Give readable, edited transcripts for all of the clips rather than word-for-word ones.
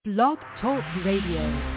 Blog Talk Radio.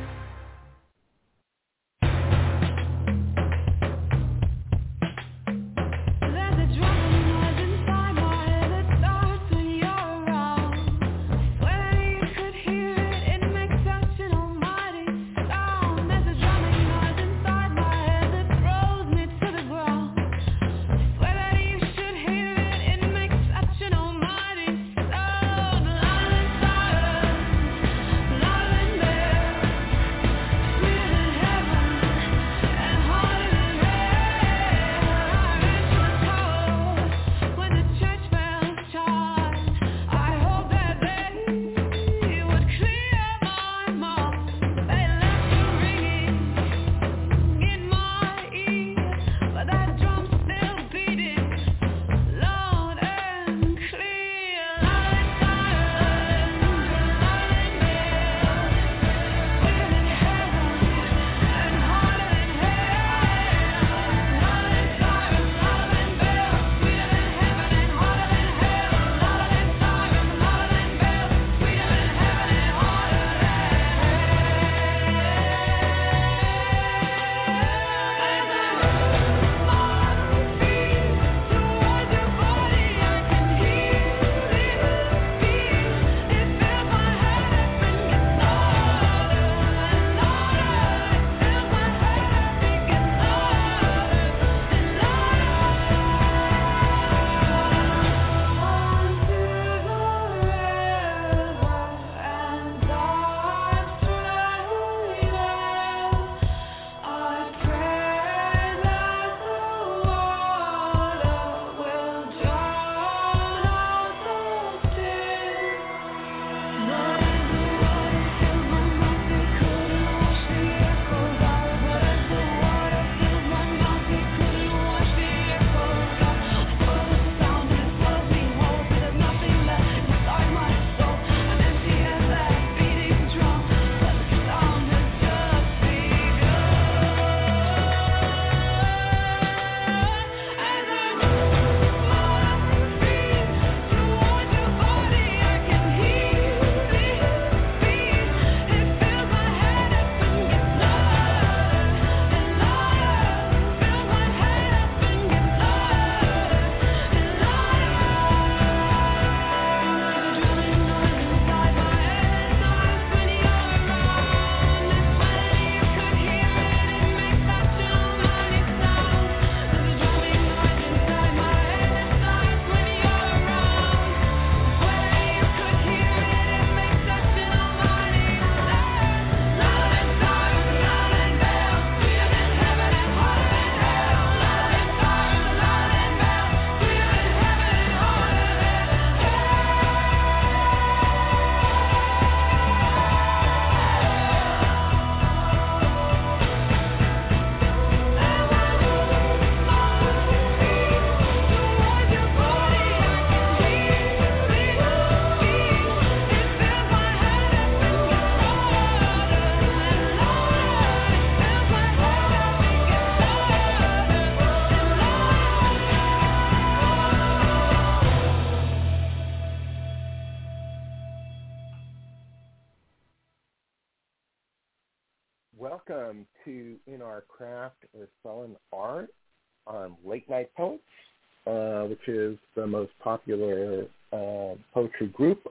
Welcome to In Our Craft or Sullen Art on Late Night Poets, which is the most popular poetry group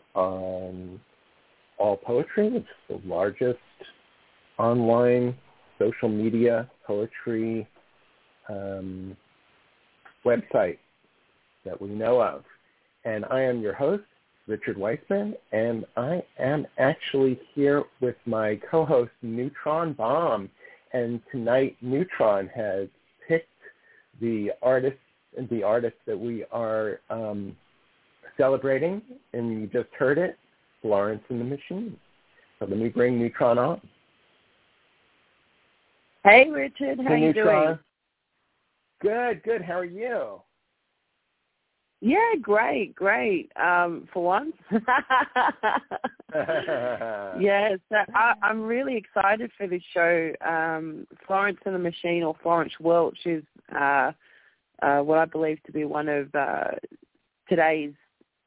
on All Poetry. It's the largest online social media poetry website that we know of. And I am your host, Richard Weissman, and I am actually here with my co-host, Neutron Bomb. And tonight, Neutron has picked the artist that we are celebrating, and you just heard it, Florence and the Machine. So let me bring Neutron on. Hey, Richard. How you doing? Good. How are you? Yeah, great. For once. Yeah, so I'm really excited for this show. Florence and the Machine, or Florence Welch, is what I believe to be one of today's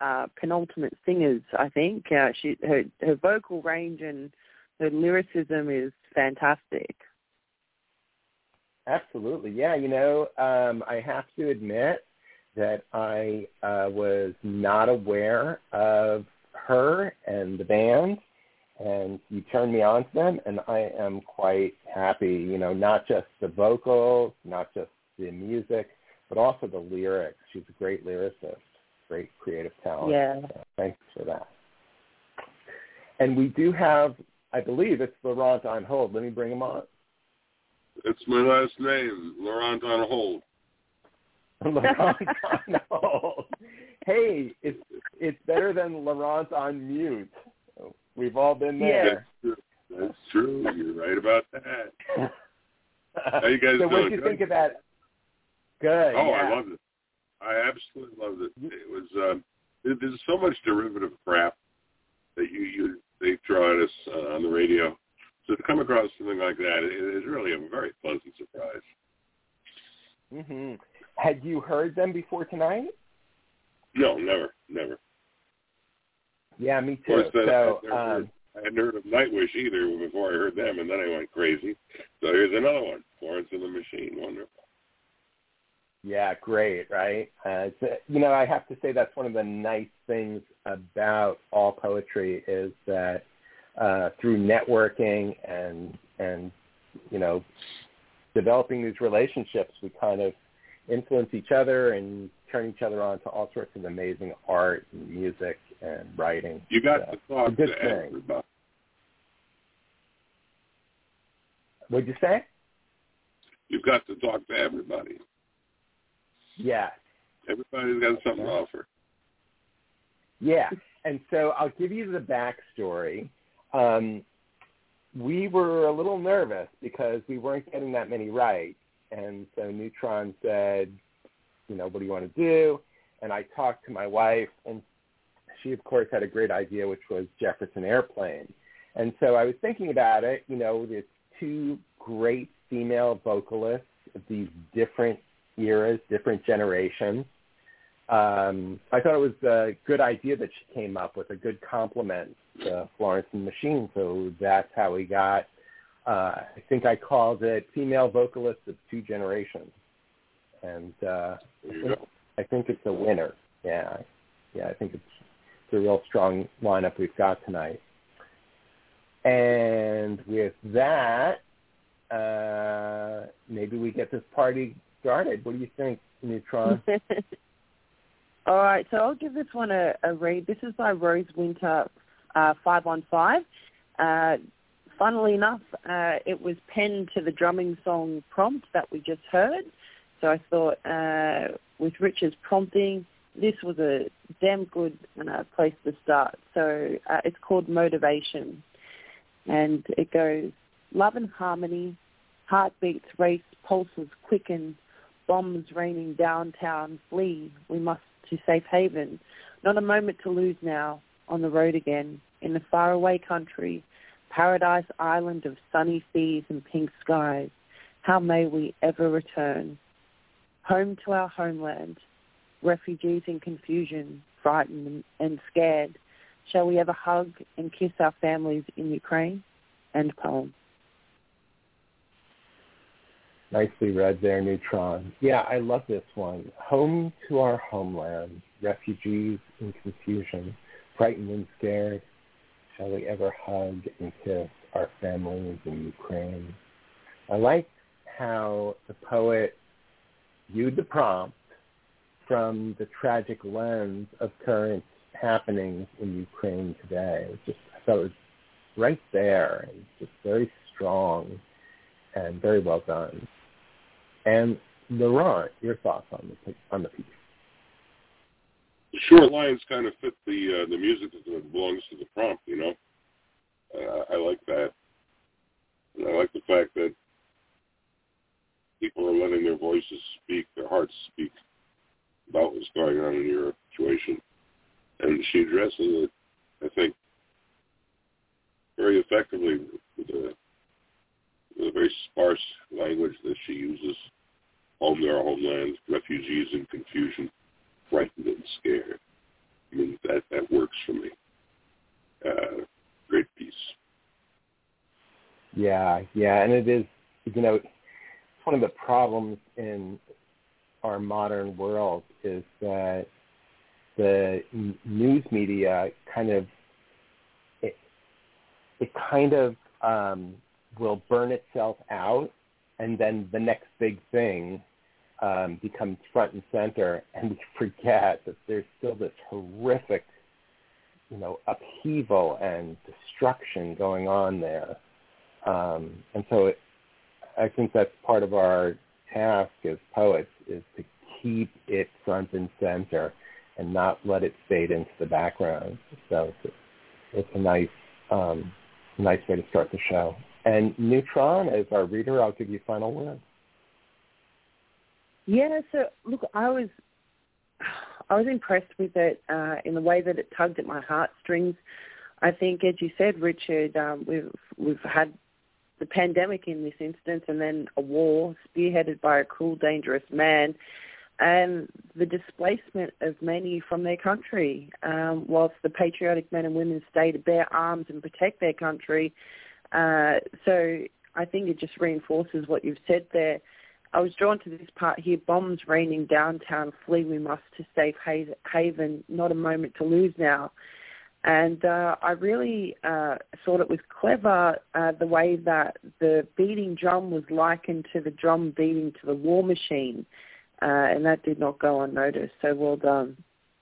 penultimate singers, I think. Her vocal range and her lyricism is fantastic. Absolutely. Yeah, I have to admit that I was not aware of her and the band, and you turned me on to them, and I am quite happy, not just the vocals, not just the music, but also the lyrics. She's a great lyricist, great creative talent. Yeah. So thanks for that. And we do have, I believe it's Laurent on hold. Let me bring him on. It's my last name, Laurent on hold. Laurent on hold. Hey, it's better than Laurent on mute. We've all been there. That's true. You're right about that. How you guys so doing? What did you think of that? Good. Oh, yeah. I loved it. I absolutely loved it. It was there's so much derivative crap that they throw at us on the radio. So to come across something like that, it is really a very pleasant surprise. Mm-hmm. Had you heard them before tonight? No, never. Yeah, me too. I hadn't heard of Nightwish either before I heard them, and then I went crazy. So here's another one, Florence and the Machine. Wonderful. Yeah, great, right? I have to say that's one of the nice things about all poetry is that through networking and developing these relationships, we kind of influence each other and turn each other on to all sorts of amazing art and music and writing. You got to talk to everybody. What'd you say? You've got to talk to everybody. Yeah. Everybody's got something to offer. Yeah. And so I'll give you the backstory. We were a little nervous because we weren't getting that many right. And so Neutron said, what do you want to do? And I talked to my wife, and she, of course, had a great idea, which was Jefferson Airplane. And so I was thinking about it, there's two great female vocalists of these different eras, different generations. I thought it was a good idea that she came up with, a good compliment to Florence and the Machine. So that's how we got, I think I called it Female Vocalists of Two Generations. And I think it's a winner. Yeah, I think it's a real strong lineup we've got tonight. And with that, maybe we get this party started. What do you think, Neutron? All right, so I'll give this one a read. This is by Rose Winter, 515. Funnily enough, it was penned to the drumming song Prompt that we just heard. So I thought with Richard's prompting, this was a damn good place to start. So it's called Motivation. And it goes, love and harmony, heartbeats race, pulses quicken, bombs raining downtown, flee, we must to safe haven. Not a moment to lose now, on the road again, in the faraway country, paradise island of sunny seas and pink skies. How may we ever return? Home to our homeland, refugees in confusion, frightened and scared. Shall we ever hug and kiss our families in Ukraine? End poem. Nicely read there, Neutron. Yeah, I love this one. Home to our homeland, refugees in confusion, frightened and scared. Shall we ever hug and kiss our families in Ukraine? I like how the poet viewed the prompt from the tragic lens of current happenings in Ukraine today. I thought it was right there, and just very strong and very well done. And Laurent, your thoughts on the piece? The short lines kind of fit the music that belongs to the prompt, I like that. And I like the fact that people are letting their voices speak, their hearts speak about what's going on in your situation. And she addresses it, I think, very effectively with a very sparse language that she uses. Home to our homeland, refugees in confusion, frightened and scared. I mean, that works for me. Great piece. Yeah, and it is, it's one of the problems in our modern world is that the news media will burn itself out, and then the next big thing becomes front and center, and we forget that there's still this horrific, upheaval and destruction going on there. And so I think that's part of our task as poets is to keep it front and center and not let it fade into the background. So it's a nice way to start the show. And Neutron, as our reader, I'll give you final words. Yeah, so look, I was impressed with it in the way that it tugged at my heartstrings. I think, as you said, Richard, we've had the pandemic in this instance, and then a war spearheaded by a cruel, dangerous man, and the displacement of many from their country. Whilst the patriotic men and women stay to bear arms and protect their country, so I think it just reinforces what you've said there. I was drawn to this part here, bombs raining downtown, flee we must to safe haven, not a moment to lose now. And I really thought it was clever the way that the beating drum was likened to the drum beating to the war machine, and that did not go unnoticed, so well done.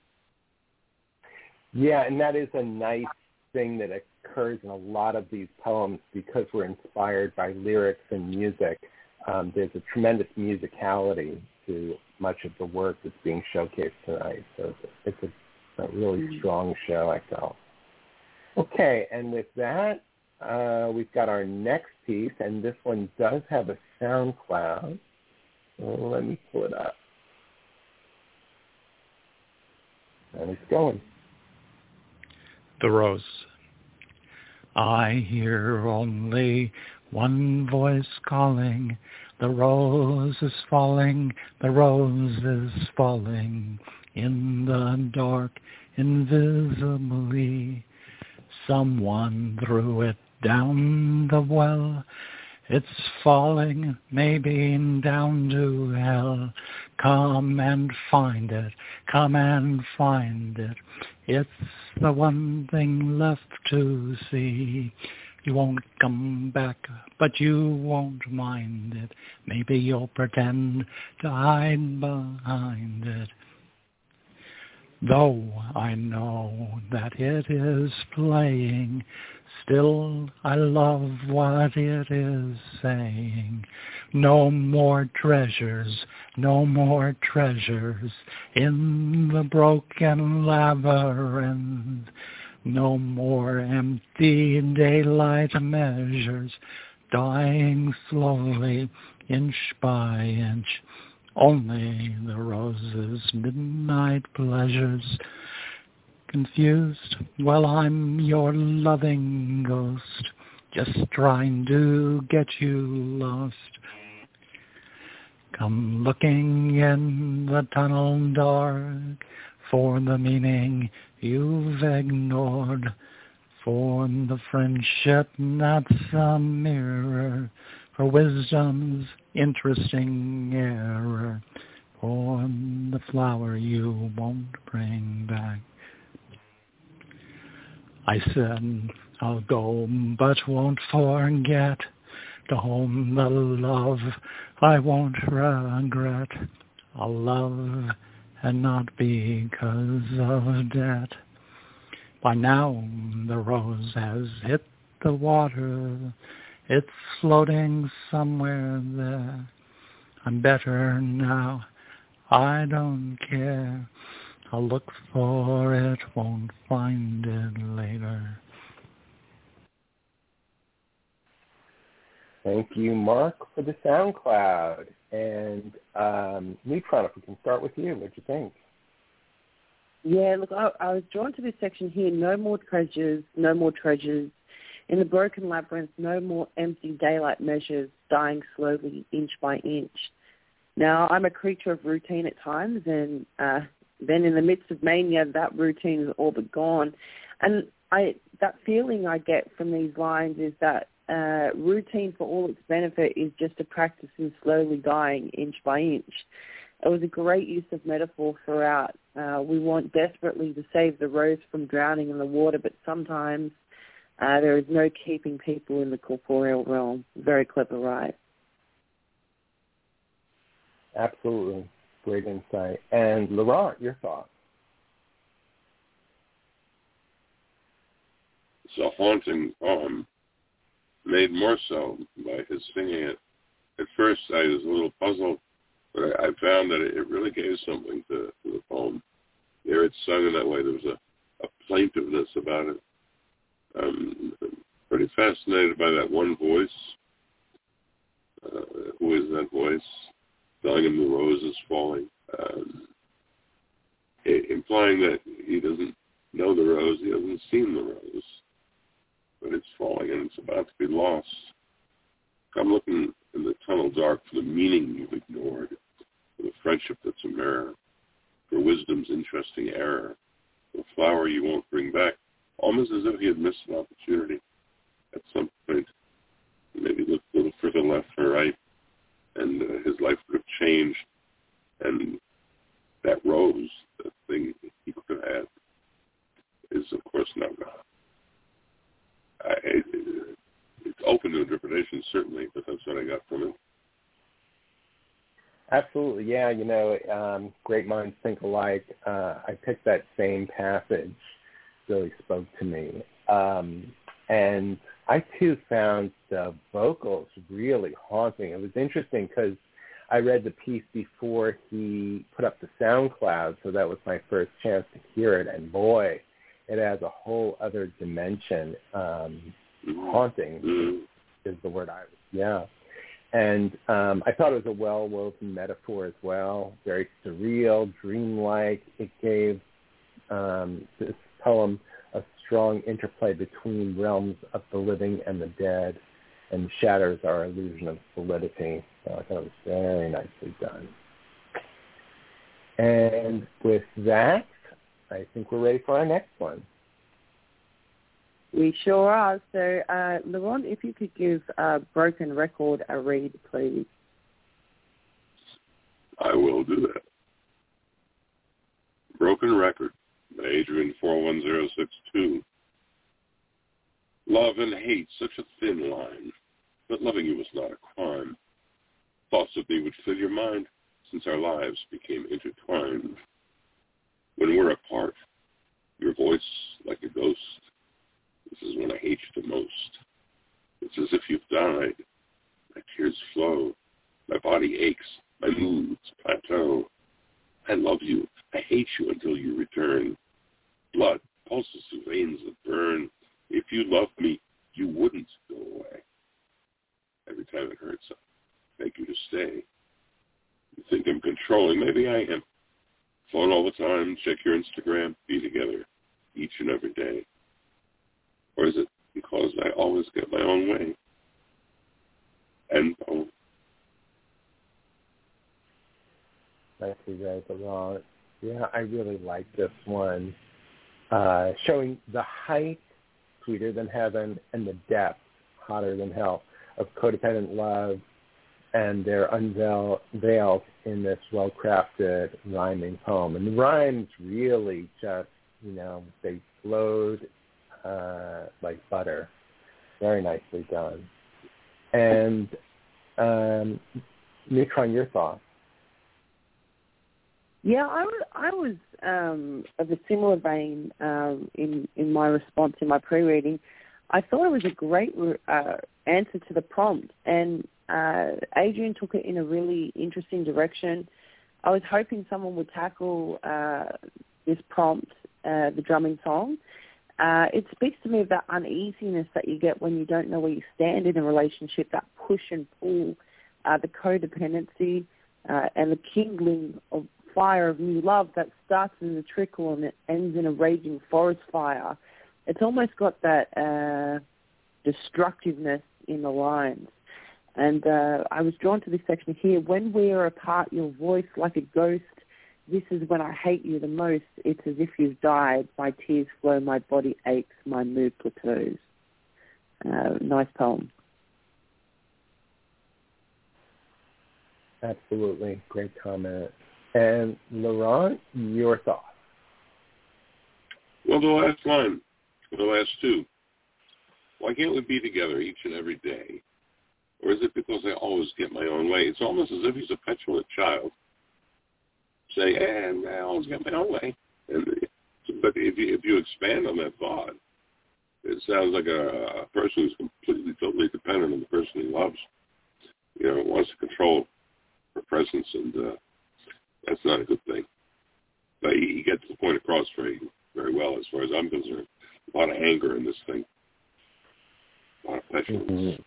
Yeah, and that is a nice thing that occurs in a lot of these poems because we're inspired by lyrics and music. There's a tremendous musicality to much of the work that's being showcased tonight. So it's a really strong show, I felt. Okay, and with that, we've got our next piece, and this one does have a SoundCloud. So let me pull it up. And it's going. The Rose. I hear only one voice calling, the rose is falling, the rose is falling, in the dark, invisibly. Someone threw it down the well, it's falling, maybe down to hell. Come and find it, come and find it. It's the one thing left to see. You won't come back, but you won't mind it. Maybe you'll pretend to hide behind it. Though I know that it is playing, still I love what it is saying. No more treasures, no more treasures in the broken labyrinth. No more empty daylight measures, dying slowly, inch by inch. Only the rose's midnight pleasures. Confused? Well, I'm your loving ghost, just trying to get you lost. Come looking in the tunnel dark for the meaning you've ignored, for the friendship that's a mirror, for wisdom's interesting error, for the flower you won't bring back. I said I'll go but won't forget, to home the love I won't regret. I'll love and not because of debt. By now the rose has hit the water, it's floating somewhere there. I'm better now, I don't care. I'll look for it, won't find it later. Thank you, Mark, for the SoundCloud. And Neutron, if we can start with you, what'd you think? Yeah, look, I was drawn to this section here. No more treasures, no more treasures. In the broken labyrinth, no more empty daylight measures, dying slowly, inch by inch. Now, I'm a creature of routine at times, and then in the midst of mania, that routine is all but gone. And that feeling I get from these lines is that routine for all its benefit is just a practice in slowly dying inch by inch. It was a great use of metaphor throughout. We want desperately to save the rose from drowning in the water, but sometimes there is no keeping people in the corporeal realm. Very clever, right? Absolutely. Great insight. And Laurent, your thoughts? It's a haunting poem, made more so by his singing it. At first, I was a little puzzled, but I found that it really gave something to the poem. There, it's sung in that way. There was a plaintiveness about it. I'm pretty fascinated by that one voice. Who is that voice? Telling him the rose is falling. Implying that he doesn't know the rose, he hasn't seen the rose, but it's falling and it's about to be lost. I'm looking in the tunnel dark for the meaning you've ignored, for the friendship that's a mirror, for wisdom's interesting error, the flower you won't bring back, almost as if he had missed an opportunity at some point. Maybe looked a little further left or right, and his life would have changed, and that rose, the thing he could have had, is of course not gone. It's open to interpretation, certainly, but that's what I got from it. Absolutely, yeah. Great minds think alike. I picked that same passage, really spoke to me. And I, too, found the vocals really haunting. It was interesting because I read the piece before he put up the SoundCloud, so that was my first chance to hear it. And, boy, it has a whole other dimension. Haunting is the word And I thought it was a well-woven metaphor as well, very surreal, dreamlike. It gave this poem a strong interplay between realms of the living and the dead and shatters our illusion of solidity. So I thought it was very nicely done. And with that, I think we're ready for our next one. We sure are. So, Laurent, if you could give Broken Record a read, please. I will do that. Broken Record by Adrian 41062. Love and hate, such a thin line, but loving you was not a crime. Thoughts of me would fill your mind since our lives became intertwined. When we're apart, your voice like a ghost. This is when I hate you the most. It's as if you've died. My tears flow. My body aches. My moods plateau. I love you. I hate you until you return. Blood pulses through veins that burn. If you loved me, you wouldn't go away. Every time it hurts, I beg you to stay. You think I'm controlling. Maybe I am. Phone all the time. Check your Instagram. Be together each and every day. Or is it because I always get my own way? And Nicely read, Laurent. Yeah, I really like this one. Showing the height, sweeter than heaven, and the depth, hotter than hell, of codependent love and their unveiled in this well-crafted rhyming poem. And the rhymes really just, they flowed like butter. Very nicely done. And Neutron, your thoughts? Yeah, I was of a similar vein in my response in my pre-reading. I thought it was a great answer to the prompt, and Adrian took it in a really interesting direction. I was hoping someone would tackle this prompt, the drumming song. It speaks to me of that uneasiness that you get when you don't know where you stand in a relationship, that push and pull, the codependency, and the kindling of fire of new love that starts as a trickle and it ends in a raging forest fire. It's almost got that destructiveness in the lines. And I was drawn to this section here. When we are apart, your voice like a ghost This is when I hate you the most. It's as if you've died. My tears flow, my body aches, my mood plateaus. Nice poem. Absolutely. Great comment. And Laurent, your thoughts? Well, the last line, the last two. Why can't we be together each and every day? Or is it because I always get my own way? It's almost as if he's a petulant child saying, I always get my own way. But if you expand on that thought, it sounds like a person who's completely, totally dependent on the person he loves. Wants to control her presence, and that's not a good thing. But he gets the point across very, very well as far as I'm concerned. A lot of anger in this thing. A lot of petulance. Mm-hmm.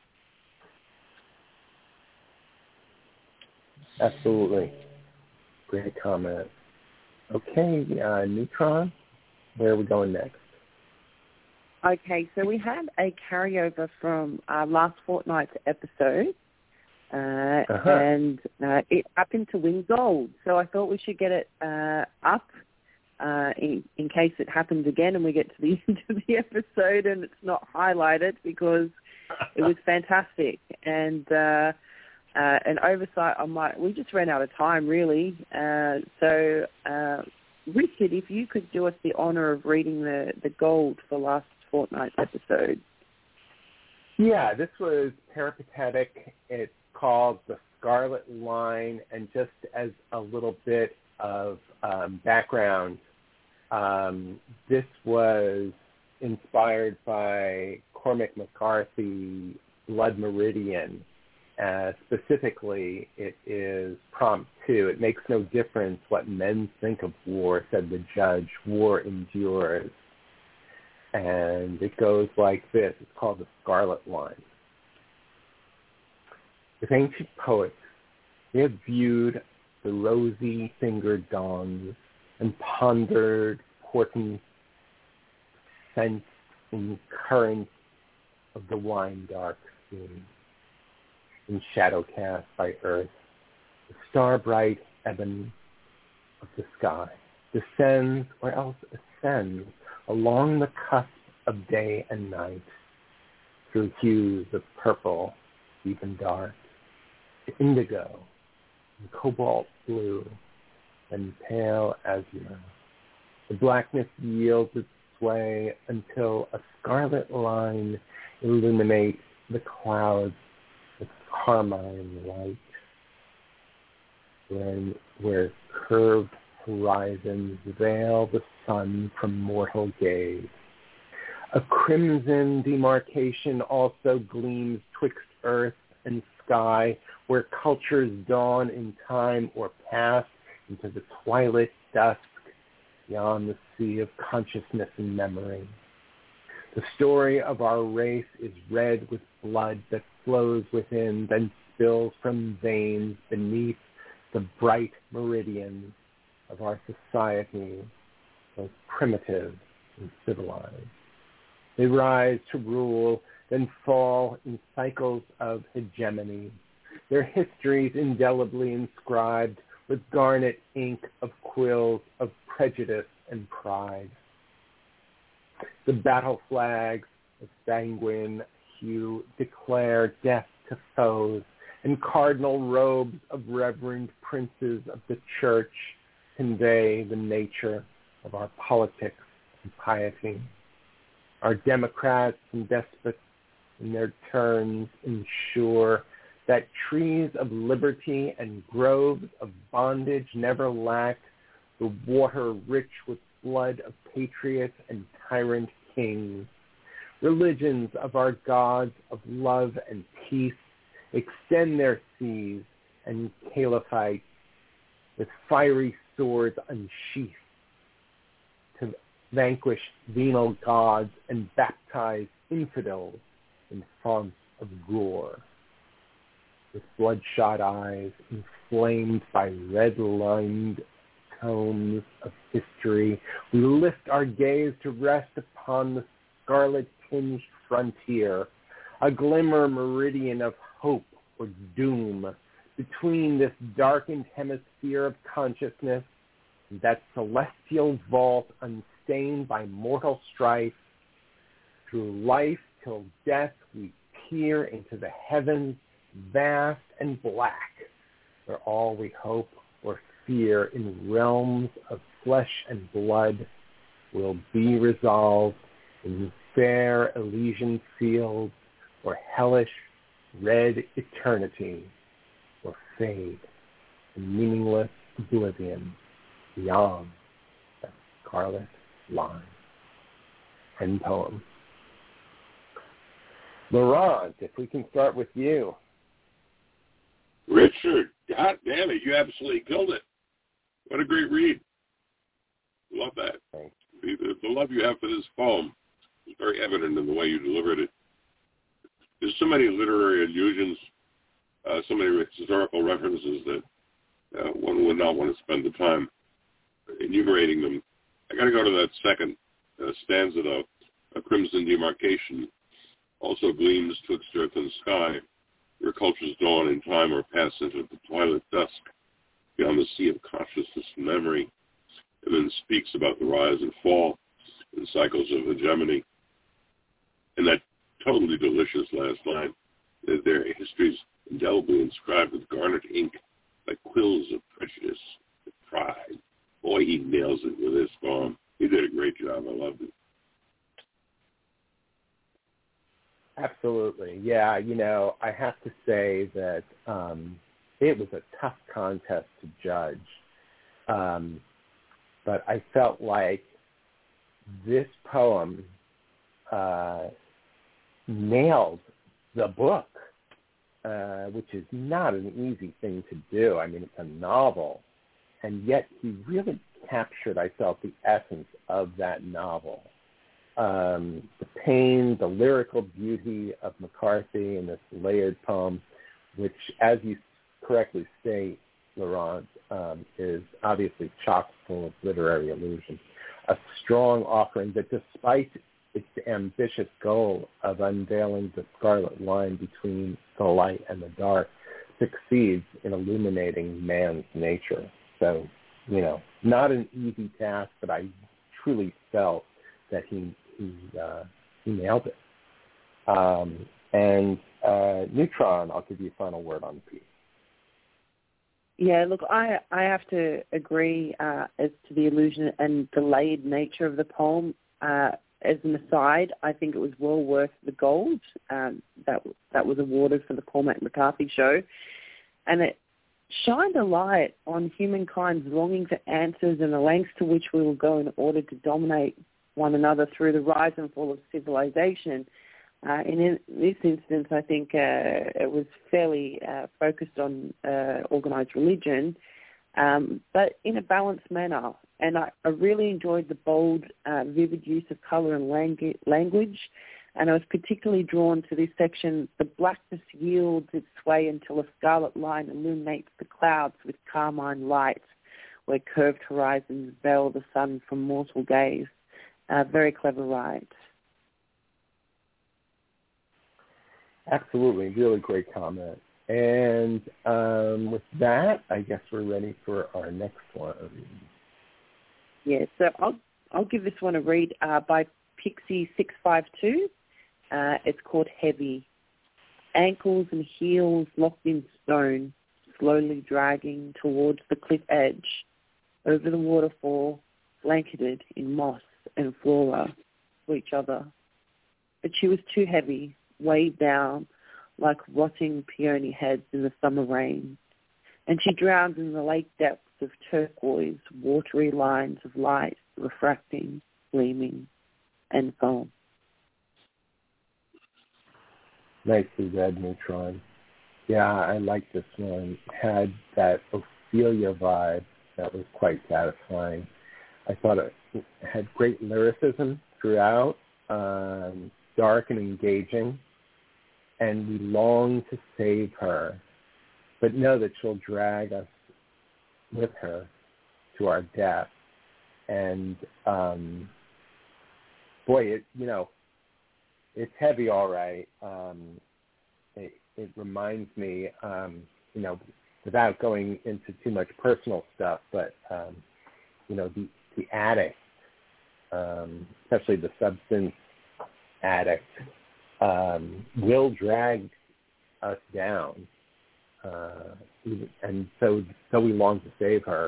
Absolutely. Great comment. Okay, Neutron, where are we going next? Okay, so we had a carryover from last fortnight's episode, and it happened to win gold. So I thought we should get it up in case it happens again and we get to the end of the episode and it's not highlighted, because it was fantastic. And an oversight on we just ran out of time, really. So Richard, if you could do us the honour of reading the gold for last fortnight's episode. Yeah, this was peripatetic. It's called The Scarlet Line, and just as a little bit of background, this was inspired by Cormac McCarthy, Blood Meridian. Specifically, it is prompt 2. It makes no difference what men think of war, said the judge. War endures. And it goes like this. It's called The Scarlet Line. With ancient poets, they have viewed the rosy-fingered dawns and pondered portents sensed in currents of the wine-dark scene. In shadow cast by earth, the star-bright ebony of the sky descends or else ascends along the cusp of day and night through hues of purple, even dark, to indigo and cobalt blue and pale azure. The blackness yields its sway until a scarlet line illuminates the clouds with carmine light, where curved horizons veil the sun from mortal gaze. A crimson demarcation also gleams twixt earth and sky, where cultures dawn in time or pass into the twilight dusk beyond the sea of consciousness and memory. The story of our race is red with blood that flows within, then spills from veins beneath the bright meridians of our society, both primitive and civilized. They rise to rule, then fall in cycles of hegemony, their histories indelibly inscribed with garnet ink of quills of prejudice and pride. The battle flags of sanguine hue declare death to foes, and cardinal robes of reverend princes of the church convey the nature of our politics and piety. Our democrats and despots in their turns ensure that trees of liberty and groves of bondage never lack the water rich with blood of patriots and tyrant kings. Religions of our gods of love and peace extend their seas and caliphate with fiery swords unsheathed to vanquish venal gods and baptize infidels in fonts of gore. With bloodshot eyes inflamed by red-lined tomes of history, we lift our gaze to rest upon the scarlet-tinged frontier, a glimmer meridian of hope or doom between this darkened hemisphere of consciousness that celestial vault unstained by mortal strife. Through life till death we peer into the heavens vast and black, where all we hope or fear in realms of flesh and blood will be resolved in fair Elysian fields or hellish red eternity, or fade in meaningless oblivion beyond the scarlet line. End poem. Laurent, if we can start with you. Richard, God damn it, you absolutely killed it. What a great read. Love that. Thanks. The love you have for this poem is very evident in the way you delivered it. There's so many literary allusions, so many historical references that one would not want to spend the time enumerating them. I got to go to that second stanza, though. A crimson demarcation also gleams twixt earth and sky, where cultures dawn in time or pass into the twilight dusk, beyond the sea of consciousness and memory, and then speaks about the rise and fall in cycles of hegemony. And that totally delicious last line, that their histories indelibly inscribed with garnet ink, like quills of prejudice and pride. Boy, he nails it with this poem. He did a great job. I loved it. Absolutely. Yeah, I have to say that it was a tough contest to judge. But I felt like this poem nailed the book, which is not an easy thing to do. I mean, it's a novel, and yet he really captured, I felt, the essence of that novel. The pain, the lyrical beauty of McCarthy in this layered poem, which, as you correctly state, Laurent, is obviously chock full of literary allusions. A strong offering that, despite its ambitious goal of unveiling the scarlet line between the light and the dark, succeeds in illuminating man's nature. So, not an easy task, but I truly felt that he nailed it. And Neutron, I'll give you a final word on the piece. Yeah, look, I have to agree as to the allusion and delayed nature of the poem. As an aside, I think it was well worth the gold that was awarded for the Cormac McCarthy show. And it shined a light on humankind's longing for answers and the lengths to which we will go in order to dominate one another through the rise and fall of civilization. In this instance, I think it was fairly focused on organized religion, but in a balanced manner. And I really enjoyed the bold, vivid use of color and language. And I was particularly drawn to this section: the blackness yields its sway until a scarlet line illuminates the clouds with carmine light, where curved horizons veil the sun from mortal gaze. Very clever write. Absolutely. Really great comment. And with that, I guess we're ready for our next one. Yeah, so I'll give this one a read by Pixie652. It's called Heavy. Ankles and heels locked in stone, slowly dragging towards the cliff edge, over the waterfall, blanketed in moss and flora to each other. But she was too heavy, weighed down like rotting peony heads in the summer rain, and she drowned in the lake depths of turquoise, watery lines of light, refracting, gleaming, and foam. Nicely read, Neutron. Yeah, I like this one. It had that Ophelia vibe that was quite satisfying. I thought it had great lyricism throughout, dark and engaging, and we long to save her, but know that she'll drag us with her to our death. And boy, it's heavy, all right. It reminds me, without going into too much personal stuff, but the addict, especially the substance addict, will drag us down. And so we long to save her.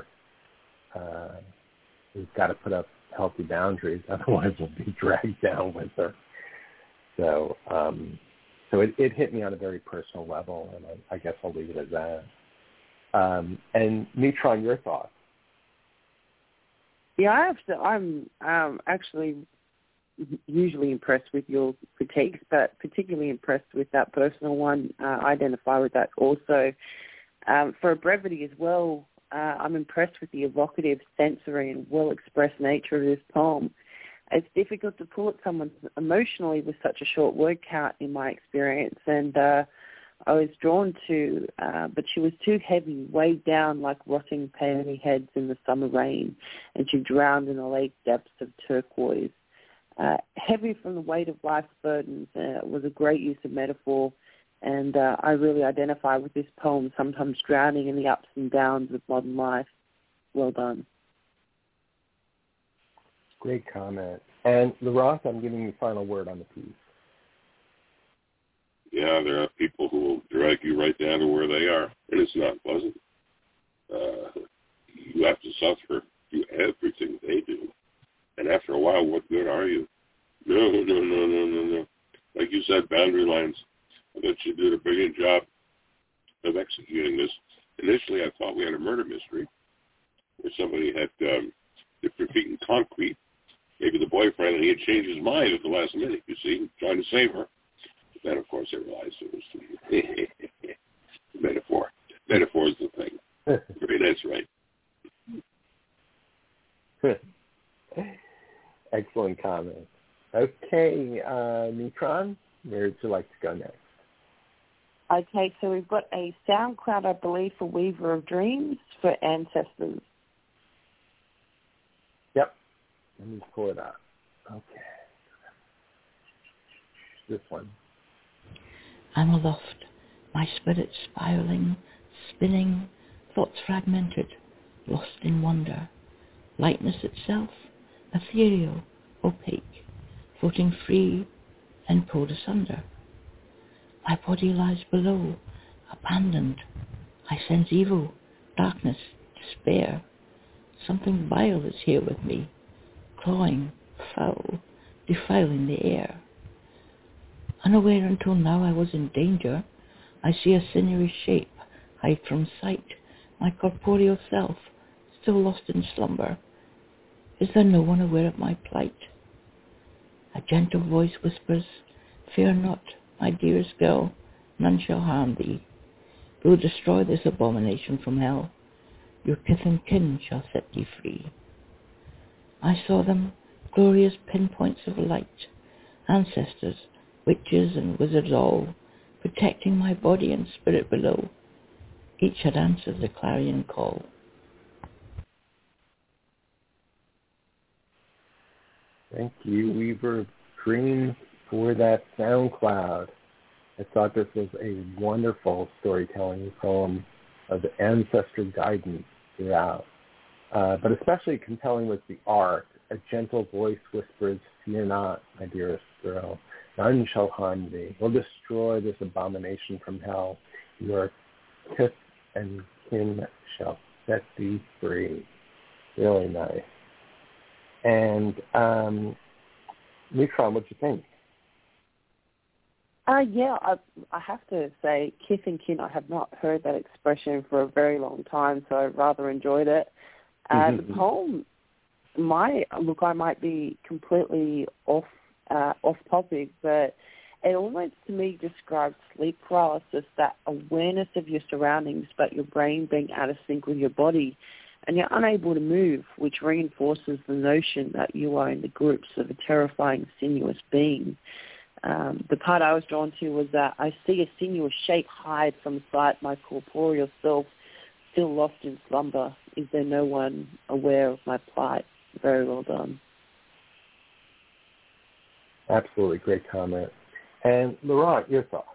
We've got to put up healthy boundaries, otherwise we'll be dragged down with her. So it hit me on a very personal level, and I guess I'll leave it at that. And Neutron, your thoughts? Yeah, I'm actually usually impressed with your critiques, but particularly impressed with that personal one. I identify with that also. For brevity as well, I'm impressed with the evocative, sensory, and well-expressed nature of this poem. It's difficult to pull at someone emotionally with such a short word count in my experience, and I was drawn to, but she was too heavy, weighed down like rotting peony heads in the summer rain, and she drowned in the lake depths of turquoise. Heavy from the weight of life's burdens was a great use of metaphor, and I really identify with this poem, sometimes drowning in the ups and downs of modern life. Well done. Great comment. And Ross, I'm giving you the final word on the piece. Yeah, there are people who will drag you right down to where they are, and it's not pleasant. You have to suffer through everything they do. And after a while, what good are you? No. Like you said, boundary lines. I bet you did a brilliant job of executing this. Initially, I thought we had a murder mystery where somebody had dipped their feet in concrete. Maybe the boyfriend, and he had changed his mind at the last minute, you see, trying to save her. But then, of course, I realized it was metaphor. Metaphor is the thing. That's right. Excellent comment. Okay, Neutron, where would you like to go next? Okay, so we've got a SoundCloud, I believe, for Weaver of Dreams for Ancestors. Yep. Let me pull it up. Okay. This one. I'm aloft, my spirit spiraling, spinning, thoughts fragmented, lost in wonder. Lightness itself, ethereal, opaque, floating free and pulled asunder. My body lies below, abandoned. I sense evil, darkness, despair. Something vile is here with me, clawing, foul, defiling the air. Unaware until now I was in danger, I see a sinewy shape hide from sight, my corporeal self, still lost in slumber. Is there no one aware of my plight? A gentle voice whispers, fear not, my dearest girl, none shall harm thee. We will destroy this abomination from hell. Your kith and kin shall set thee free. I saw them, glorious pinpoints of light, ancestors, witches and wizards all, protecting my body and spirit below. Each had answered the clarion call. Thank you, Weaver of Dreams, for that SoundCloud. I thought this was a wonderful storytelling poem of ancestor guidance throughout. But especially compelling was the art. A gentle voice whispers, fear not, my dearest girl. None shall harm thee. We'll destroy this abomination from hell. Your kith and kin shall set thee free. Really nice. And Neutron, what'd you think? Yeah, I have to say, kith and kin, I have not heard that expression for a very long time, so I rather enjoyed it. The poem, I might be completely off topic, but it almost to me describes sleep paralysis, that awareness of your surroundings, but your brain being out of sync with your body, and you're unable to move, which reinforces the notion that you are in the groups of a terrifying, sinuous being. The part I was drawn to was that I see a sinuous shape hide from sight, my corporeal self, still lost in slumber. Is there no one aware of my plight? Very well done. Absolutely, great comment. And Laurent, your thoughts?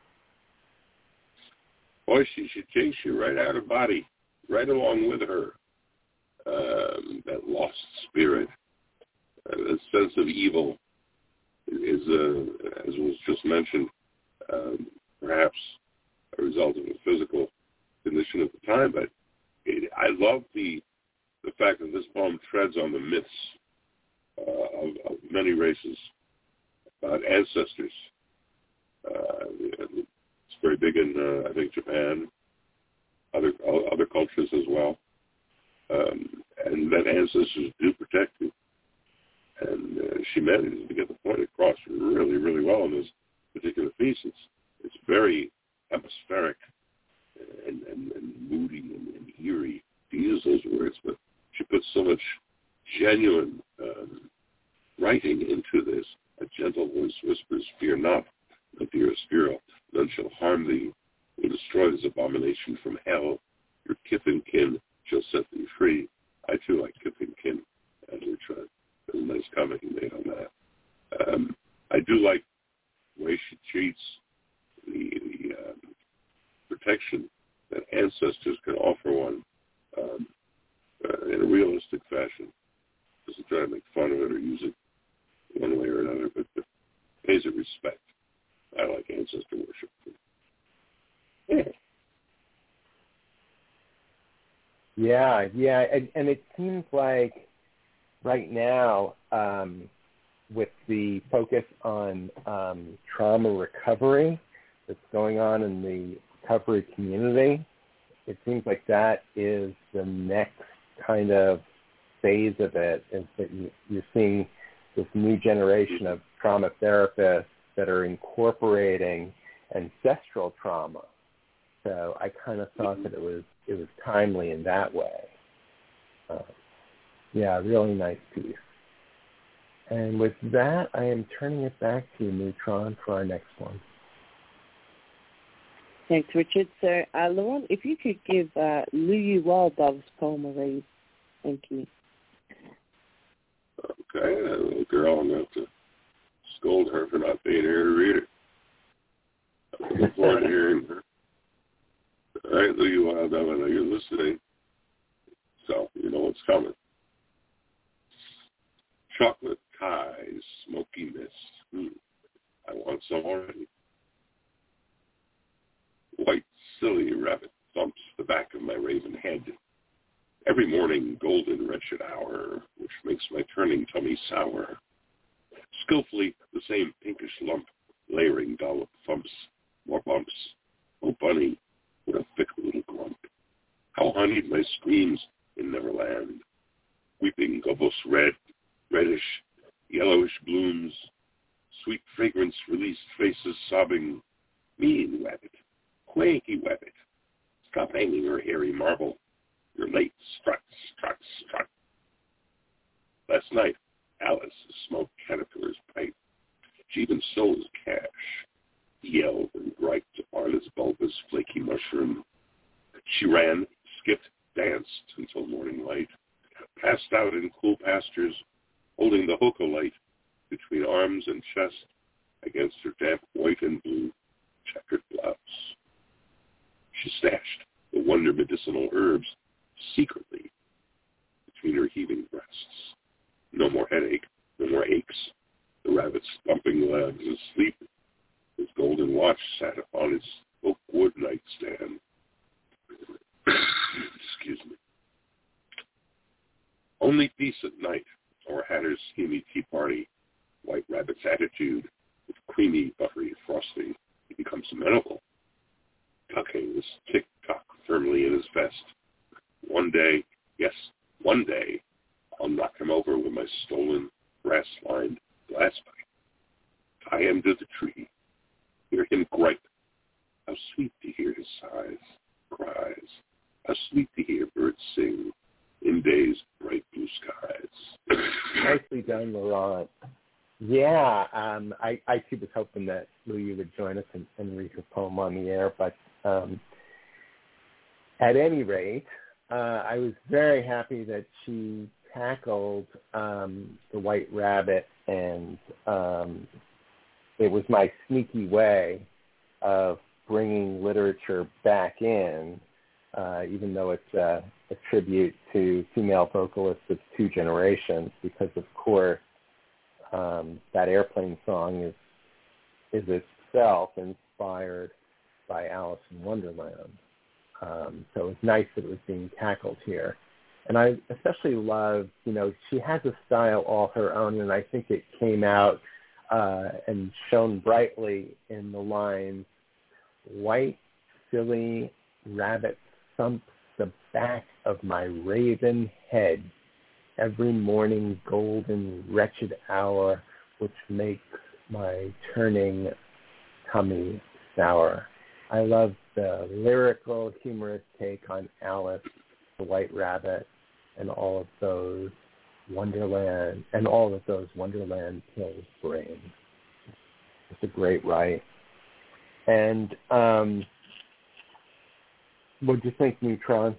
Boy, she should chase you right out of body, right along with her. that lost spirit, a sense of evil is, as was just mentioned, perhaps a result of a physical condition at the time. But I love the fact that this poem treads on the myths of many races about ancestors. It's very big in, I think, Japan, other cultures as well, and that ancestors do protect you. And she manages to get the point across really, really well in this particular piece. It's very atmospheric and moody and eerie, to use those words, but she puts so much genuine writing into this. A gentle voice whispers, "Fear not, my dearest girl, none shall harm thee. Will destroy this abomination from hell. Your kith and kin shall set thee free." I too like kith and kin, which there's a nice comment you made on that. I do like the way she treats the protection that ancestors can offer one in a realistic fashion. Doesn't try to make fun of it or use it one way or another, but pays it respect. I like ancestor worship. Yeah, and it seems like right now, with the focus on trauma recovery that's going on in the recovery community, it seems like that is the next kind of phase of it, is that you're seeing this new generation of trauma therapists that are incorporating ancestral trauma. So I kind of thought that it was timely in that way. Really nice piece. And with that, I am turning it back to you, Neutron, for our next one. Thanks, Richard. So, Laurent, if you could give Luyu Wild Dove's poem a read. Thank you. Okay, that little girl, I'm going to have to scold her for not being here to read it. I'm looking forward to hearing her. All right, Luyu Wild Dove, I know you're listening, so you know what's coming. Chocolate ties, smoky mist. I want some already. White, silly rabbit thumps the back of my raven head. Every morning, golden, wretched hour, which makes my turning tummy sour. Skillfully, the same pinkish lump, layering dollop thumps, more bumps. Oh, bunny, what a thick little grump. How honeyed my screams in Neverland. Weeping gobos red, reddish, yellowish blooms, sweet fragrance released faces sobbing, mean rabbit, quaky rabbit, stop hanging her hairy marble, you're late, strut. Last night, Alice smoked Caterpillar's pipe. She even stole his cash. He yelled and griped upon his bulbous, flaky mushroom. She ran, skipped, danced until morning light, passed out in cool pastures, holding the hookah light between arms and chest against her damp white and blue checkered blouse. She stashed the wonder medicinal herbs secretly between her heaving breasts. No more headache, no more aches. The rabbit's thumping legs asleep. His golden watch sat upon his oak wood nightstand. Excuse me. Only peace at night, or Hatter's schemy tea party. White Rabbit's attitude, with creamy, buttery frosting, becomes amenable. Tucking his tick-tock firmly in his vest. One day, yes, one day, I'll knock him over with my stolen, brass-lined glass pipe. Tie him to the tree. Hear him gripe. How sweet to hear his sighs, cries. How sweet to hear birds sing in day's bright blue skies. Nicely done, Laurent. Yeah, I too was hoping that Luyu would join us and read her poem on the air, but at any rate, I was very happy that she tackled the White Rabbit, and it was my sneaky way of bringing literature back in even though it's a tribute to female vocalists of two generations, because, of course, that Airplane song is itself inspired by Alice in Wonderland. So it's nice that it was being tackled here. And I especially love, she has a style all her own, and I think it came out and shone brightly in the lines, "White, silly rabbit thumps the back of my raven head. Every morning golden wretched hour, which makes my turning tummy sour." I love the lyrical, humorous take on Alice, the White Rabbit, and all of those Wonderland Hills bring. It's a great write. And what did you think, Neutron?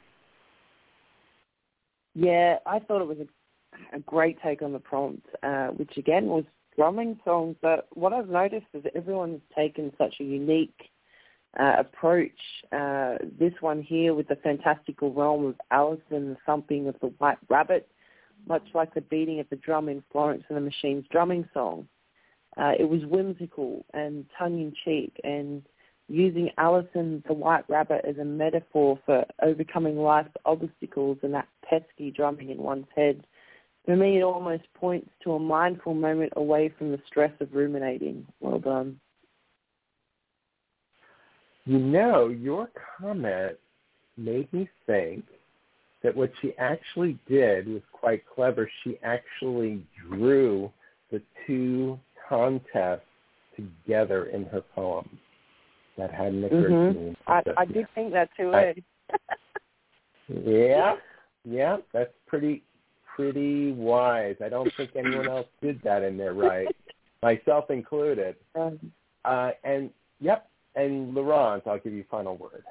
Yeah, I thought it was a great take on the prompt, which again was drumming songs. But what I've noticed is that everyone's taken such a unique approach. This one here with the fantastical realm of Alice and the thumping of the White Rabbit, much like the beating of the drum in Florence and the Machine's drumming song. It was whimsical and tongue-in-cheek, and using Alice and the White Rabbit as a metaphor for overcoming life's obstacles and that pesky drumming in one's head. For me, it almost points to a mindful moment away from the stress of ruminating. Well done. Your comment made me think that what she actually did was quite clever. She actually drew the two contests together in her poem. That hadn't occurred to me. I did think that too, Ed. Yeah, that's pretty wise. I don't think anyone else did that in their right, myself included. And Laurent, I'll give you final word.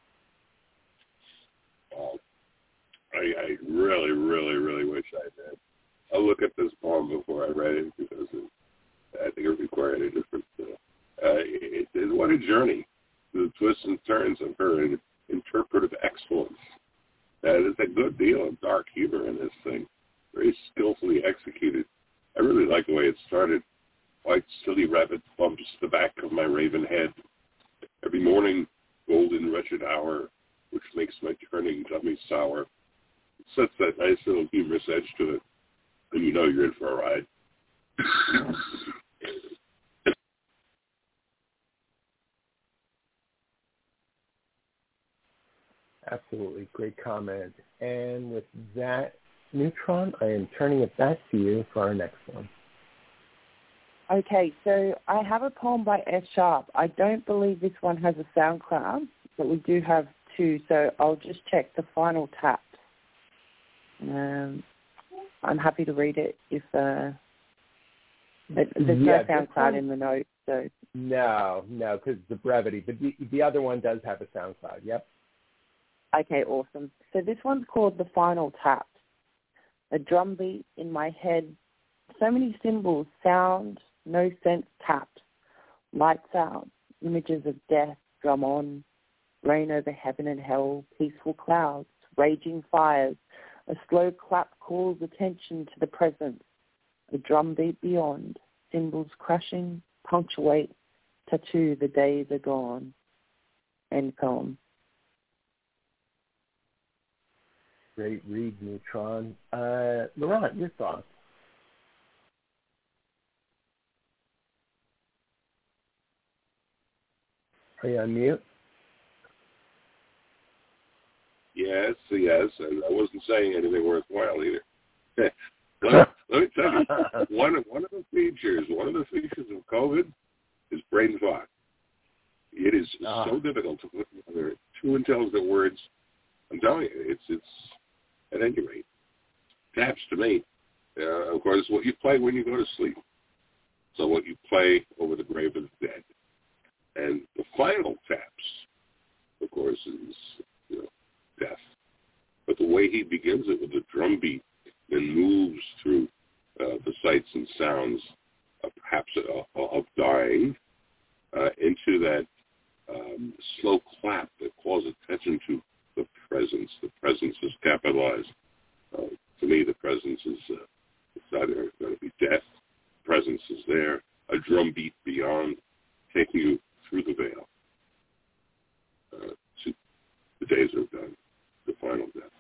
I really, really, really wish I did. I'll look at this poem before I write it, because I think it required a different. What a journey, the twists and turns of her interpretive excellence. There's a good deal of dark humor in this thing, very skillfully executed. I really like the way it started. White silly rabbit bumps the back of my raven head. Every morning, golden wretched hour, which makes my turning tummy sour. It sets that nice little humorous edge to it, and you know you're in for a ride. Absolutely. Great comment. And with that, Neutron, I am turning it back to you for our next one. Okay, so I have a poem by S. Sharp. I don't believe this one has a SoundCloud, but we do have two, so I'll just check the final tap. I'm happy to read it if there's no SoundCloud in the notes. So. No, because the brevity, but the other one does have a SoundCloud, yep. Okay, awesome. So this one's called The Final Tap. A drum beat in my head, so many symbols, sound, no sense tapped. Lights out, images of death, drum on, rain over heaven and hell, peaceful clouds, raging fires. A slow clap calls attention to the present. A drum beat beyond, cymbals crashing, punctuate, tattoo, the days are gone. End poem. Great read, Neutron. Laurent, your thoughts? Are you on mute? Yes, and I wasn't saying anything worthwhile either. Let me tell you, one of the features of COVID is brain fog. It is so difficult to put together two intelligent words. I'm telling you, it's at any rate. Taps to me, of course, what you play when you go to sleep. So what you play over the grave of the dead. And the final taps, of course, is death. But the way he begins it with the drum beat and moves through the sights and sounds of perhaps of dying into that slow clap that calls attention to the presence. The presence is capitalized. To me, the presence is it's either going to be death. Presence is there. A drumbeat beyond, taking you through the veil. To the days are done. The final death.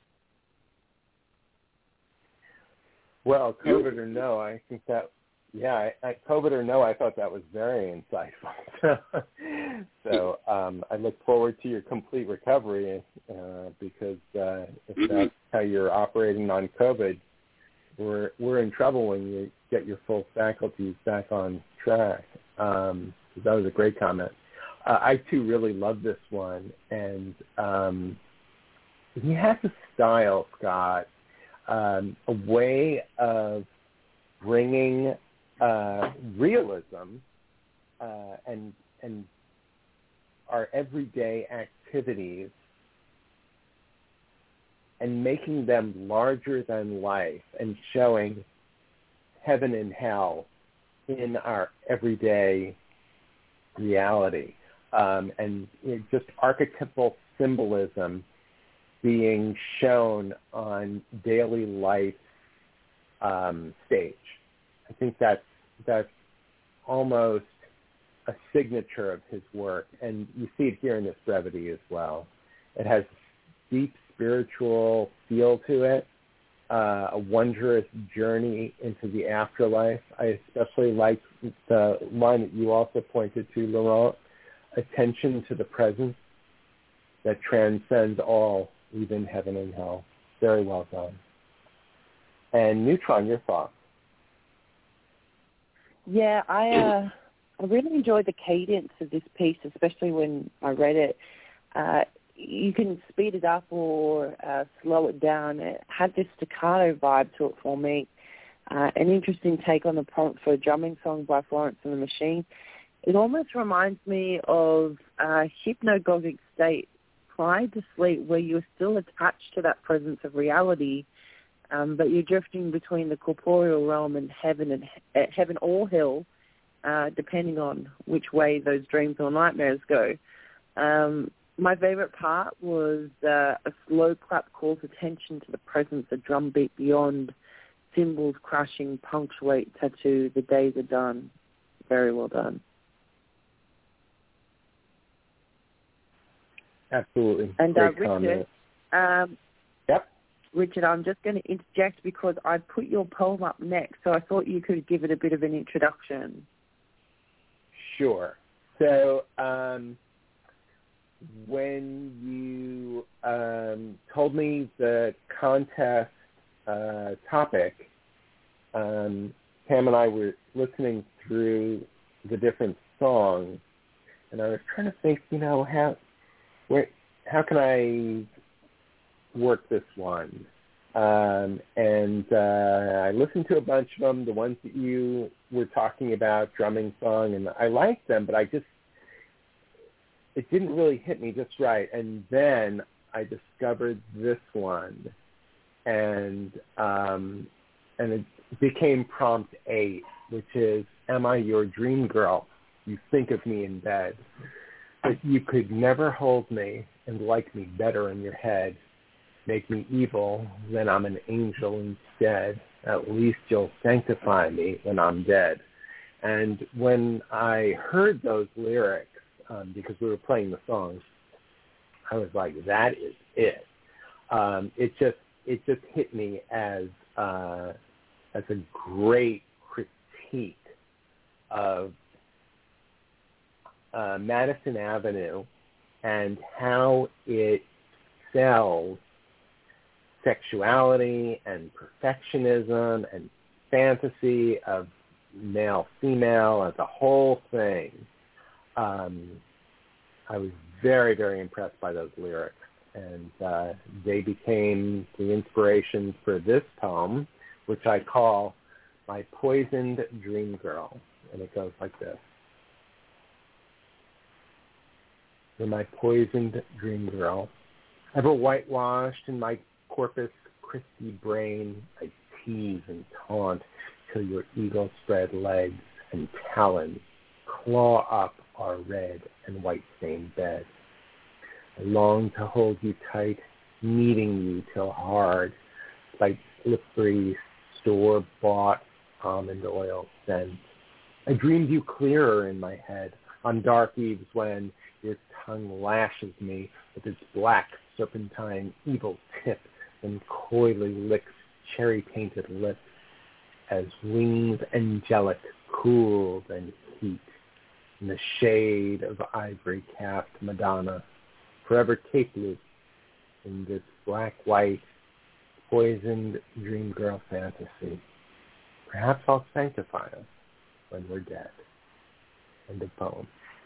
Well, COVID or no, I think that, COVID or no, I thought that was very insightful. So I look forward to your complete recovery because if that's how you're operating on COVID, we're in trouble when you get your full faculties back on track. That was a great comment. I, too, really love this one. And he has a style, Scott, a way of bringing realism and our everyday activities and making them larger than life and showing heaven and hell in our everyday reality. And just archetypal symbolism being shown on daily life stage. I think that's almost a signature of his work, and you see it here in this brevity as well. It has deep spiritual feel to it, a wondrous journey into the afterlife. I especially like the line that you also pointed to, Laurent, attention to the presence that transcends all, even heaven and hell. Very well done. And Neutron, your thoughts? Yeah, I really enjoyed the cadence of this piece, especially when I read it. You can speed it up or slow it down. It had this staccato vibe to it for me. An interesting take on the prompt for a drumming song by Florence and the Machine. It almost reminds me of a hypnagogic state prior to sleep where you're still attached to that presence of reality, but you're drifting between the corporeal realm and heaven or hell, depending on which way those dreams or nightmares go. My favorite part was a slow clap calls attention to the presence of drum beat beyond, cymbals crashing, punctuate, tattoo, the days are done. Very well done. Absolutely. And great Richard, comment. Yep. Richard, I'm just going to interject because I put your poem up next, so I thought you could give it a bit of an introduction. Sure. So when you told me the contest topic, Pam and I were listening through the different songs, and I was trying to think, how can I work this one? And I listened to a bunch of them, the ones that you were talking about, drumming song, and I liked them, but it didn't really hit me just right. And then I discovered this one, and it became prompt 8, which is, am I your dream girl? You think of me in bed, but you could never hold me and like me better in your head. Make me evil, then I'm an angel instead. At least you'll sanctify me when I'm dead. And when I heard those lyrics, because we were playing the songs, I was like, that is it. It just hit me as a great critique of Madison Avenue and how it sells sexuality and perfectionism and fantasy of male-female as a whole thing. I was very, very impressed by those lyrics, and they became the inspiration for this poem, which I call My Poisoned Dream Girl, and it goes like this. You're my poisoned dream girl, ever whitewashed in my Corpus Christi brain. I tease and taunt till your eagle-spread legs and talons claw up our red and white-stained bed. I long to hold you tight needing you till hard, like slippery, store-bought almond oil scent. I dreamed you clearer in my head on dark eves when your tongue lashes me with its black serpentine evil tip and coyly licks cherry-painted lips as wings angelic cooled and heat in the shade of ivory-capped Madonna, forever tape-loop in this black-white, poisoned dream girl fantasy. Perhaps I'll sanctify us when we're dead. End of poem.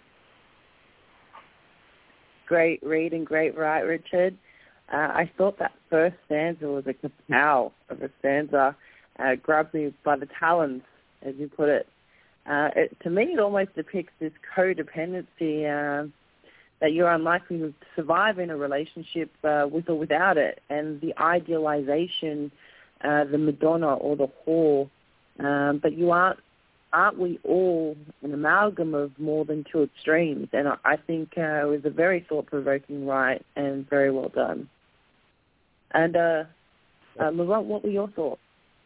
Great read and great write, Richard. I thought that first stanza was a kapow of a stanza. Grabbed me by the talons, as you put it. To me, it almost depicts this codependency that you're unlikely to survive in a relationship with or without it, and the idealization, the Madonna or the whore. But you aren't we all an amalgam of more than two extremes? And I think it was a very thought-provoking write and very well done. And Laurent, what were your thoughts?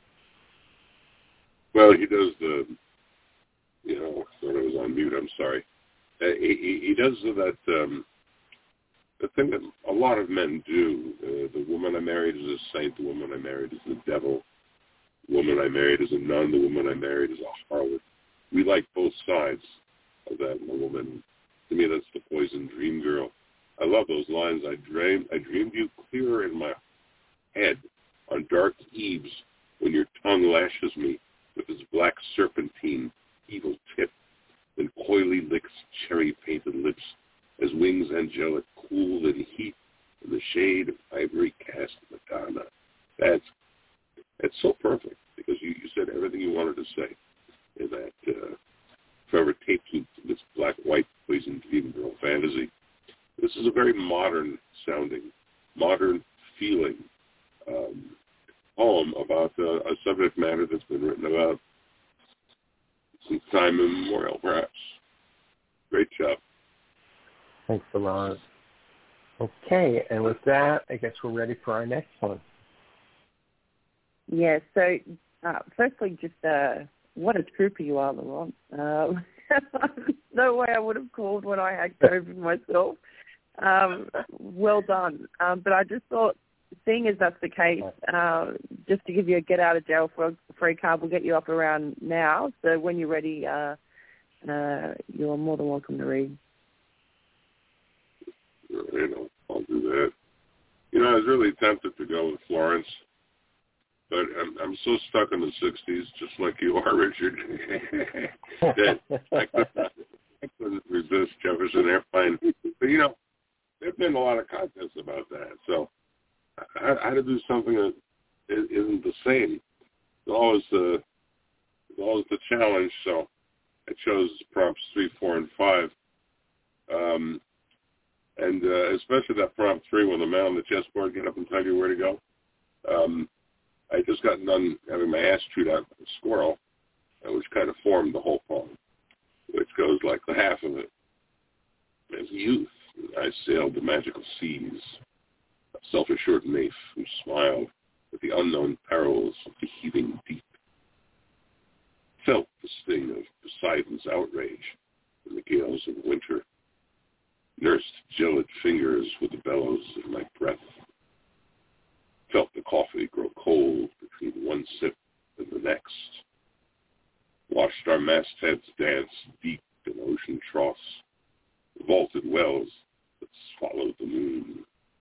Well, he does the, when I was on mute, I'm sorry. He does that, the thing that a lot of men do. The woman I married is a saint. The woman I married is the devil. The woman I married is a nun. The woman I married is a harlot. We like both sides of that in a woman. To me, that's the poison dream girl. I love those lines. I dreamed you clearer in my head on dark eves when your tongue lashes me with its black serpentine evil tip, then coyly licks cherry-painted lips as wings angelic cool in heat in the shade of ivory-cast Madonna. That's so perfect, because you said everything you wanted to say in that forever taped to this black-white poison dream girl fantasy. This is a very modern-sounding, modern-feeling poem about a subject matter that's been written about since time immemorial, perhaps. Great job. Thanks, Laurent. Okay, and with that, I guess we're ready for our next one. Yeah, so firstly, just what a trooper you are, Laurent. No way I would have called when I had COVID myself. Well done. But I just thought, seeing as that's the case, just to give you a get out of jail free card, we'll get you up around now. So when you're ready, you're more than welcome to read. I'll do that. I was really tempted to go with Florence, but I'm so stuck in the 60s, just like you are, Richard, that I couldn't resist Jefferson Airplane. But, there have been a lot of contests about that, so I had to do something that isn't the same. It's always the challenge, so I chose prompts 3, 4, and 5. And especially that prompt 3, when the man on the chessboard get up and tell you where to go. I just got done having my ass chewed out by a squirrel, which kind of formed the whole poem, which goes like the half of it. As a youth, I sailed the magical seas, a self-assured nymph who smiled at the unknown perils of the heaving deep. Felt the sting of Poseidon's outrage in the gales of winter. Nursed gelid fingers with the bellows of my breath. Felt the coffee grow cold between one sip and the next. Watched our mastheads dance deep in ocean troughs, vaulted wells that swallowed the moon.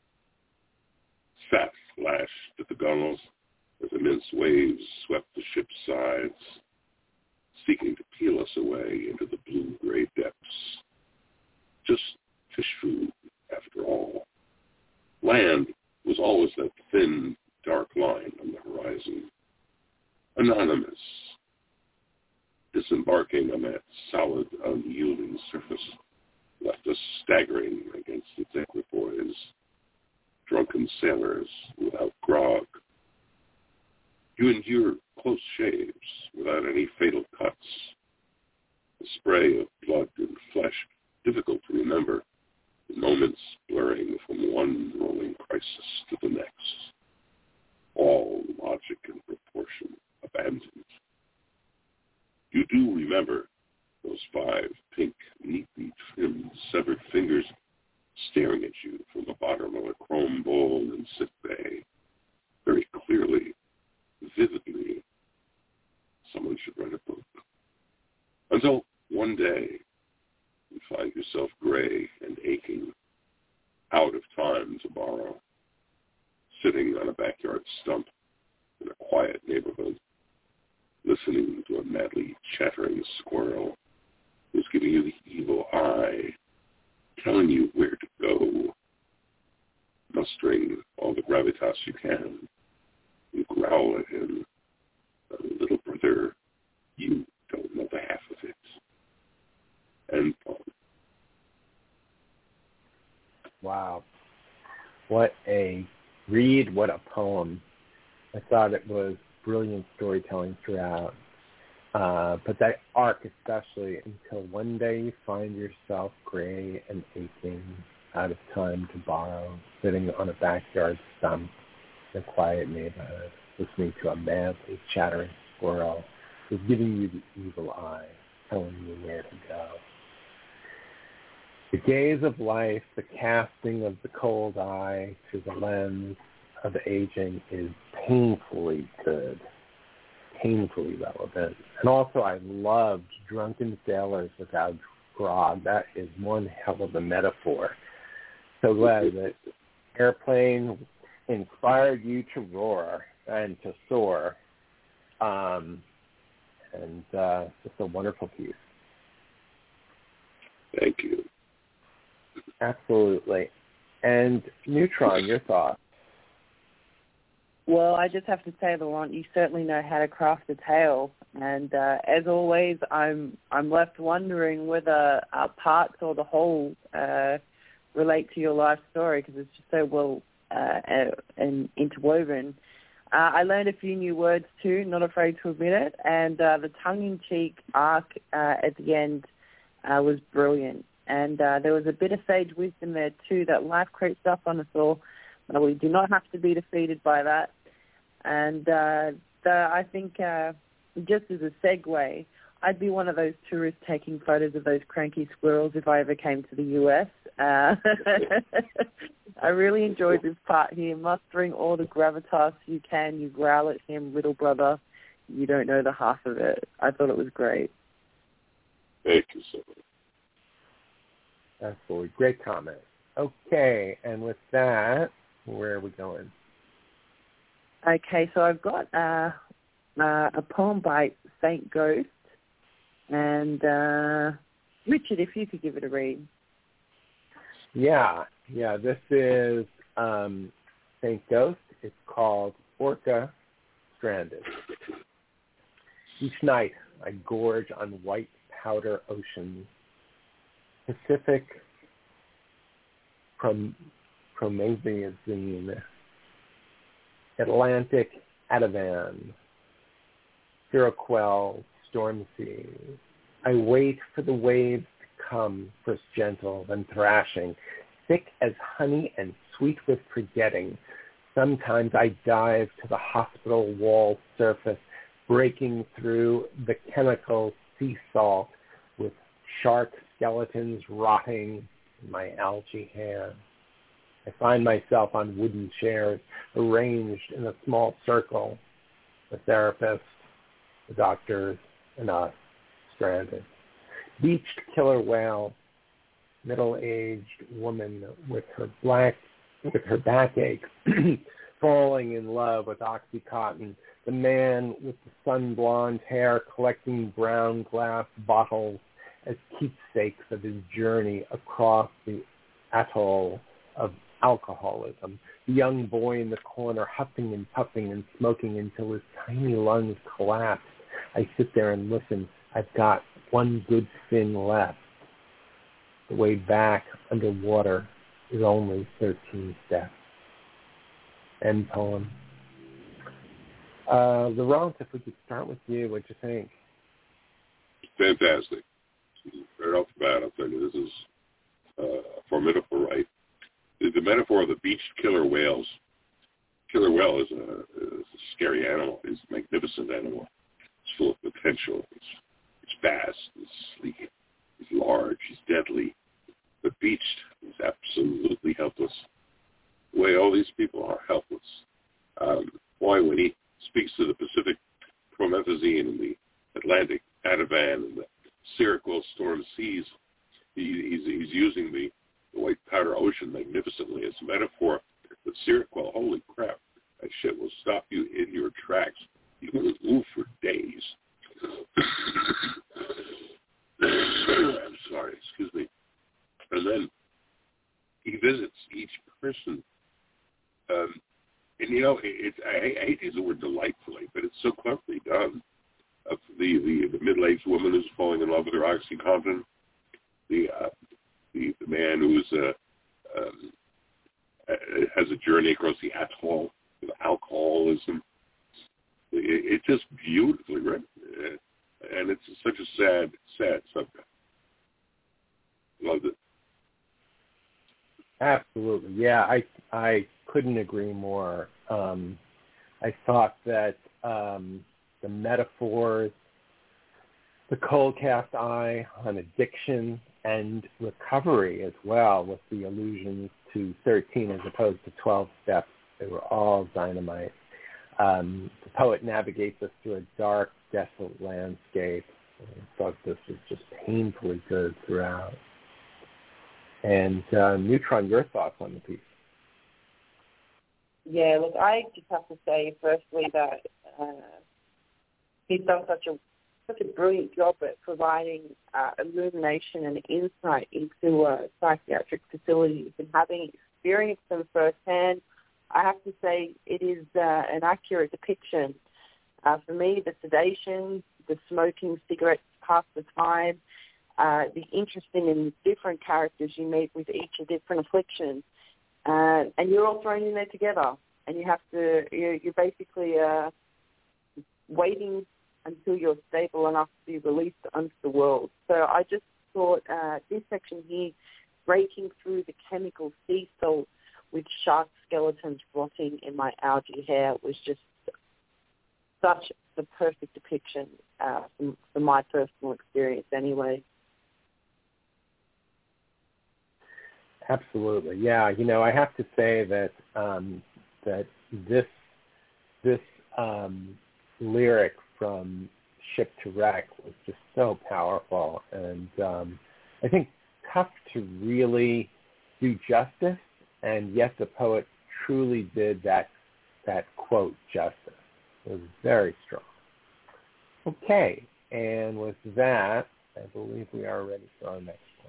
Sat lashed at the gunwales as immense waves swept the ship's sides, seeking to peel us away into the blue-gray depths. Just fish food, after all. Land was always that thin, dark line on the horizon. Anonymous. Disembarking on that solid, unyielding surface left us staggering against its equipoise. Drunken sailors without grog. You endure close shaves without any fatal cuts. The spray of blood and flesh, difficult to remember, moments blurring from one rolling crisis to the next, all logic and proportion abandoned. You do remember those 5 pink, neatly trimmed, severed fingers staring at you from the bottom of a chrome bowl in sick bay, very clearly, vividly. Someone should write a book. Until one day, you find yourself gray and aching, out of time to borrow, sitting on a backyard stump in a quiet neighborhood, listening to a madly chattering squirrel who's giving you the evil eye, telling you where to go, mustering all the gravitas you can. You growl at him, little brother, you don't know the half of it. And Wow. What a read, what a poem. I thought it was brilliant storytelling throughout. But that arc especially, until one day you find yourself gray and aching, out of time to borrow, sitting on a backyard stump in a quiet neighborhood, listening to a madly chattering squirrel who's giving you the evil eye, telling you where to go. The gaze of life, the casting of the cold eye through the lens of aging is painfully good, painfully relevant. And also I loved Drunken Sailors Without Grog. That is one hell of a metaphor. So glad that Airplane inspired you to roar and to soar. It's a wonderful piece. Thank you. Absolutely. And Neutron, your thoughts? Well, I just have to say, Laurent, you certainly know how to craft a tale. And as always, I'm left wondering whether parts or the whole relate to your life story, because it's just so well and interwoven. I learned a few new words too, not afraid to admit it, and the tongue-in-cheek arc at the end was brilliant. And there was a bit of sage wisdom there too, that life creeps up on us all, but we do not have to be defeated by that. And I think just as a segue, I'd be one of those tourists taking photos of those cranky squirrels if I ever came to the U.S. I really enjoyed this part here, mustering all the gravitas you can. You growl at him, little brother. You don't know the half of it. I thought it was great. Thank you so much. Absolutely. Great comment. Okay, and with that, where are we going? Okay, so I've got a poem by Saint Ghost. And Richard, if you could give it a read. Yeah, this is Saint Ghost. It's called Orca Stranded. Each night I gorge on white powder oceans, Pacific Promethazine, Atlantic Ativan, Iroquois storm seas. I wait for the waves to come, first gentle, then thrashing, thick as honey and sweet with forgetting. Sometimes I dive to the hospital wall surface, breaking through the chemical sea salt with shark skeletons rotting in my algae hair. I find myself on wooden chairs, arranged in a small circle, the therapist, the doctors, and us, stranded. Beached killer whale, middle-aged woman with her backache, falling in love with OxyContin. The man with the sun-blonde hair collecting brown glass bottles as keepsakes of his journey across the atoll of alcoholism. The young boy in the corner huffing and puffing and smoking until his tiny lungs collapse. I sit there and listen. I've got one good spin left. The way back underwater is only 13 steps. End poem. Laurent, if we could start with you, what do you think? Fantastic. Right off the bat, I'll tell you, this is a formidable metaphor of the beached killer whales. Killer whale is a scary animal. It's a magnificent animal. It's full of potential. It's vast. It's sleek. It's large. It's deadly. But beached is absolutely helpless. The way all these people are helpless. Why, when he speaks to the Pacific promethazine and the Atlantic Ativan and the Seroquel storm seas, he's using the white powder ocean magnificently as a metaphor. But Seroquel, holy crap, that shit will stop you in your tracks. You won't move for days. I'm sorry, excuse me. And then he visits each person. And, you know, I hate to use the word delightfully, but it's so cleverly done. The middle-aged woman who's falling in love with her OxyContin, the man who's has a journey across the atoll with alcoholism. It's just beautifully written, and it's such a sad subject. Loved it. Absolutely, yeah. I couldn't agree more. I thought that the metaphors, the cold cast eye on addiction and recovery as well, with the allusions to 13 as opposed to 12 steps, they were all dynamite. The poet navigates us through a dark, desolate landscape. I thought this was just painfully good throughout. And Neutron, your thoughts on the piece? Yeah, look, I just have to say, firstly, that he's done such a brilliant job at providing illumination and insight into psychiatric facilities and having experienced them firsthand. I have to say it is an accurate depiction. For me, the sedation, the smoking cigarettes pass the time, the interesting and different characters you meet with each a different affliction, and you're all thrown in there together, and you're basically waiting until you're stable enough to be released onto the world. So I just thought this section here, breaking through the chemical sea salt with shark skeletons rotting in my algae hair, was just such the perfect depiction from my personal experience anyway. Absolutely, yeah. You know, I have to say that that this lyric from Ship to Wreck was just so powerful, and I think tough to really do justice. And yet, the poet truly did that quote justice. It was very strong. Okay, and with that, I believe we are ready for our next one.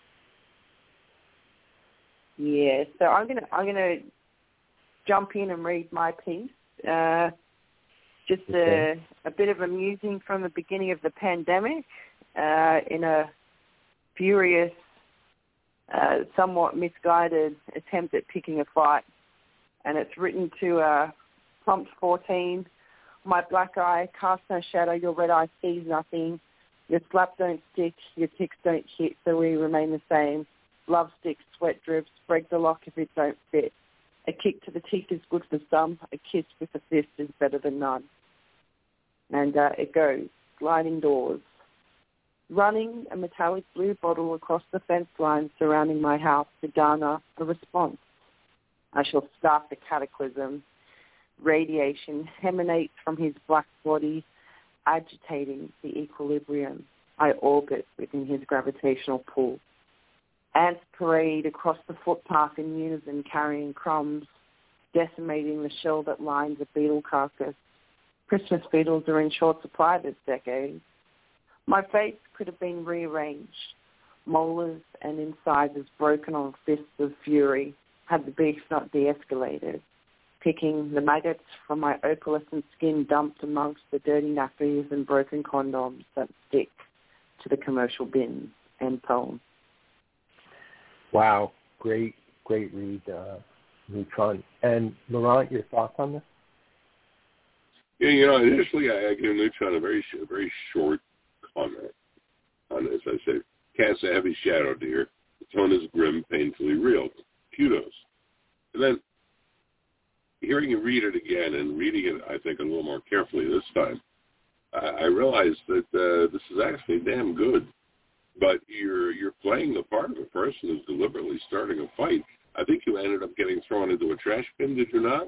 Yeah, so I'm gonna jump in and read my piece. Just a bit of a musing from the beginning of the pandemic, in a furious, somewhat misguided attempt at picking a fight, and it's written to prompt 14. My black eye casts no shadow, your red eye sees nothing. Your slap don't stick, your ticks don't hit, so we remain the same. Love sticks, sweat drips, break the lock if it don't fit. A kick to the teeth is good for some, a kiss with a fist is better than none. And it goes, sliding doors. Running a metallic blue bottle across the fence line surrounding my house to garner a response. I shall start the cataclysm. Radiation emanates from his black body, agitating the equilibrium. I orbit within his gravitational pull. Ants parade across the footpath in unison, carrying crumbs, decimating the shell that lines a beetle carcass. Christmas beetles are in short supply this decade. My face could have been rearranged, molars and incisors broken on fists of fury, had the beef not de-escalated, picking the maggots from my opalescent skin dumped amongst the dirty nappies and broken condoms that stick to the commercial bins. End poem. Wow, great read, Neutron. And Laurent, your thoughts on this? Yeah, you know, initially I gave Neutron a very short comment on this. I said, cast a heavy shadow, dear. The tone is grim, painfully real. Kudos. again and reading it, I think, a little more carefully this time, I realized that this is actually damn good. But you're playing the part of a person who's deliberately starting a fight. I think you ended up getting thrown into a trash bin, did you not?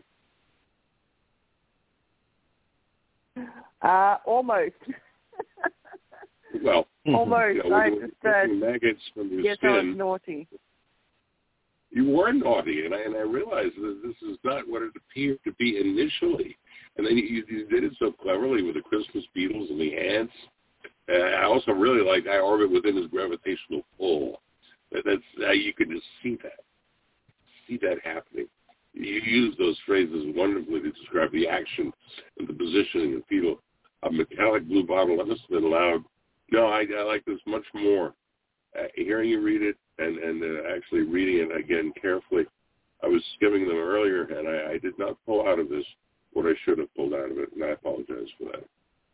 Almost. Well, almost. I just maggots from your yes, skin. I was naughty. You were naughty, and I realized that this is not what it appeared to be initially. And then you did it so cleverly with the Christmas beetles and the ants. I also really liked I orbit within his gravitational pull. That's you could just see that happening. You use those phrases wonderfully to describe the action and the positioning of fetal. A metallic blue bottle. That must have been loud. No, I like this much more. Hearing you read it and actually reading it again carefully. I was skimming them earlier, and I did not pull out of this what I should have pulled out of it, and I apologize for that.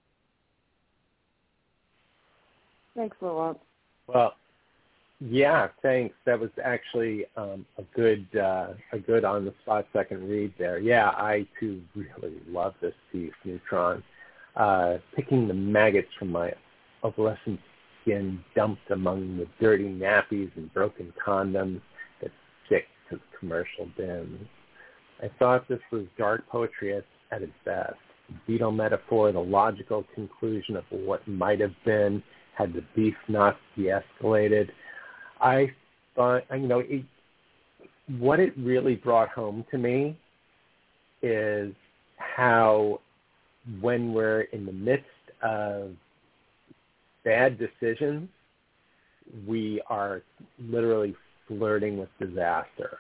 Thanks, Laurent. Well, yeah, thanks. That was actually a good on-the-spot second read there. Yeah, I, too, really love this piece, Neutron. Picking the maggots from my opalescent skin dumped among the dirty nappies and broken condoms that stick to the commercial bins. I thought this was dark poetry at its best. The beetle metaphor, the logical conclusion of what might have been had the beef not de-escalated. I thought, what it really brought home to me is how when we're in the midst of bad decisions, we are literally flirting with disaster.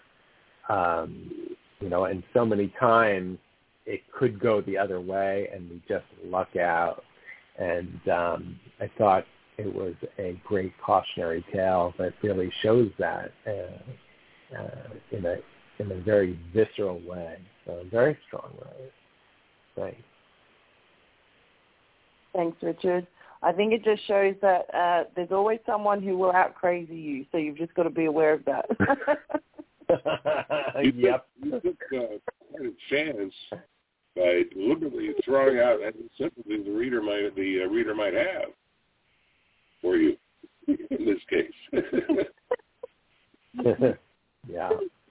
And so many times it could go the other way and we just luck out. And I thought it was a great cautionary tale that really shows that in a very visceral way, a very strong way. Thanks. Thanks, Richard. I think it just shows that there's always someone who will out-crazy you, so you've just got to be aware of that. Yep. You took quite a chance by deliberately throwing out any sympathy the reader might have for you in this case. Yeah.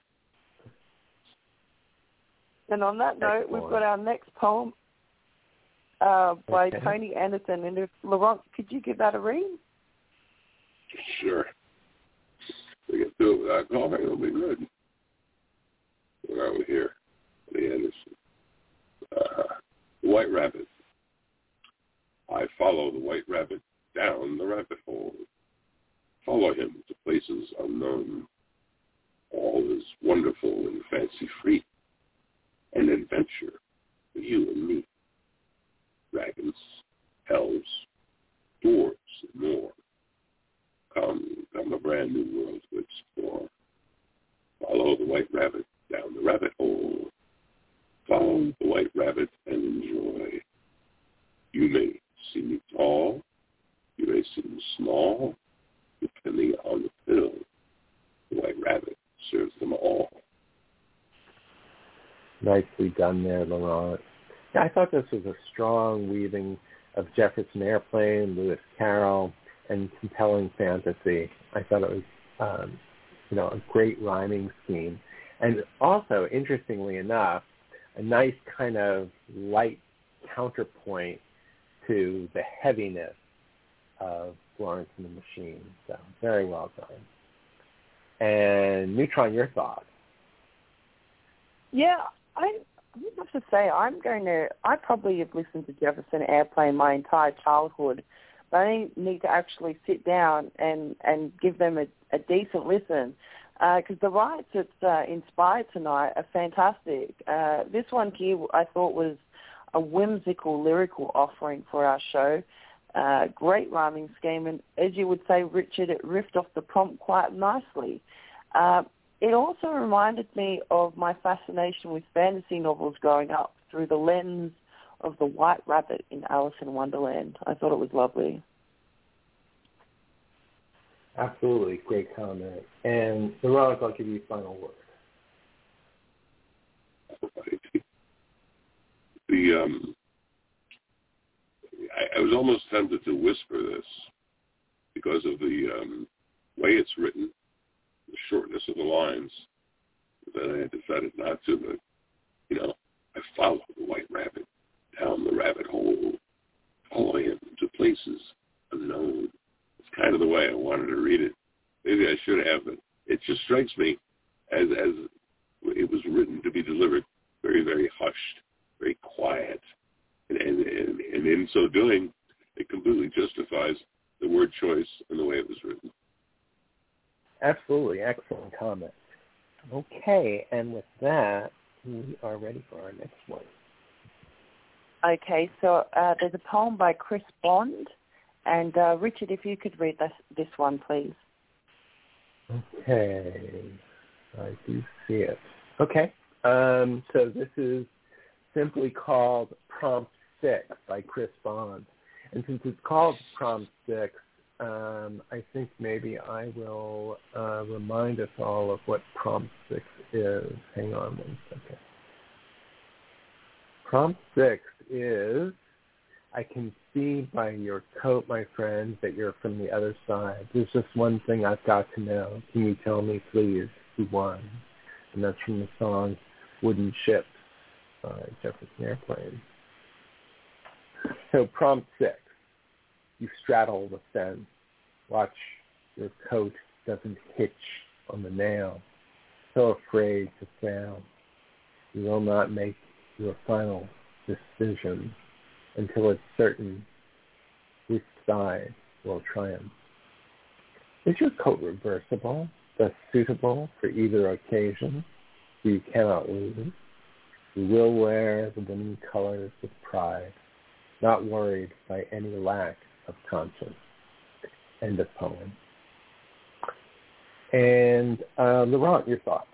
And on that note, we've got our next poem by Tony Anderson. And if Laurent, could you give that a read? Sure. We get through it without coughing, it'll be good. Where are we here? Tony Anderson. White Rabbit. I follow the White Rabbit down the rabbit hole. Follow him to places unknown. All is wonderful and fancy-free. An adventure for you and me. Dragons, elves, dwarves, and more. Come a brand new world to explore. Follow the White Rabbit down the rabbit hole. Follow the White Rabbit and enjoy. You may seem tall, you may seem small, depending on the pill. The White Rabbit serves them all. Nicely done there, Laurent. Yeah, I thought this was a strong weaving of Jefferson Airplane, Lewis Carroll, and compelling fantasy. I thought it was, a great rhyming scheme. And also, interestingly enough, a nice kind of light counterpoint to the heaviness of Florence and the Machine. So very well done. And Neutron, your thoughts? Yeah, I have to say, I probably have listened to Jefferson Airplane my entire childhood, but I need to actually sit down and give them a decent listen, because the rights that's inspired tonight are fantastic. This one here I thought was a whimsical lyrical offering for our show. Great rhyming scheme, and as you would say, Richard, it riffed off the prompt quite nicely. It also reminded me of my fascination with fantasy novels growing up through the lens of the White Rabbit in Alice in Wonderland. I thought it was lovely. Absolutely. Great comment. And Laurent, I'll give you final word. I was almost tempted to whisper this because of the way it's written, the shortness of the lines. That I had decided not to, but, I followed the white rabbit down the rabbit hole, following him to places unknown. It's kind of the way I wanted to read it. Maybe I should have, but it just strikes me as it was written to be delivered very, very hushed, very quiet. And in so doing, it completely justifies the word choice and the way it was written. Absolutely. Excellent comment. Okay, and with that, we are ready for our next one. Okay, so there's a poem by Chris Bond. And Richard, if you could read this one, please. Okay, I do see it. Okay, so this is simply called Prompt 6 by Chris Bond. And since it's called Prompt 6, I think maybe I will remind us all of what Prompt 6 is. Hang on one second. Prompt 6 is, I can see by your coat, my friend, that you're from the other side. There's just one thing I've got to know. Can you tell me, please, who won? And that's from the song Wooden Ships by Jefferson Airplane. So Prompt 6. You straddle the fence. Watch your coat doesn't hitch on the nail. So afraid to fail. You will not make your final decision until it's certain which side will triumph. Is your coat reversible, thus suitable for either occasion? So you cannot lose. You will wear the winning colors with pride, not worried by any lack of conscience. End of poem. And Laurent, your thoughts?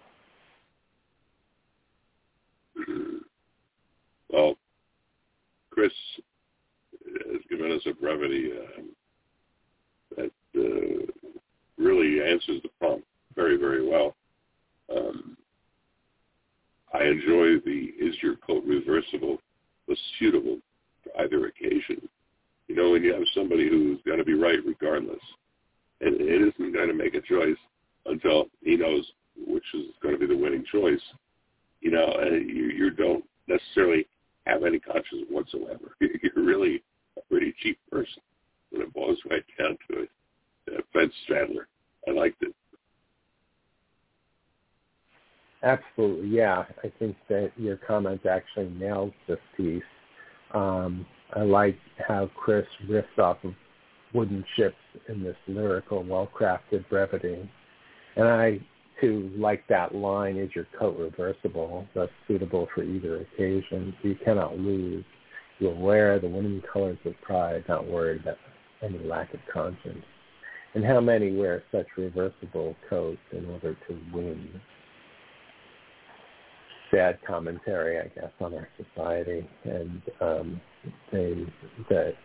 Well, Chris has given us a brevity that really answers the prompt very, very well. I enjoy the "is your coat reversible" but suitable for either occasion. When you have somebody who's going to be right regardless, and it isn't going to make a choice until he knows which is going to be the winning choice, and you don't necessarily have any conscience whatsoever. You're really a pretty cheap person when it boils right down to it. Fence straddler. I liked it. Absolutely, yeah. I think that your comment actually nails this piece. I like how Chris riffs off of Wooden Ships in this lyrical, well-crafted brevity. And I, too, like that line, is your coat reversible, thus suitable for either occasion. You cannot lose. You'll wear the winning colors with pride, not worried about any lack of conscience. And how many wear such reversible coats in order to win? Sad commentary, I guess, on our society and the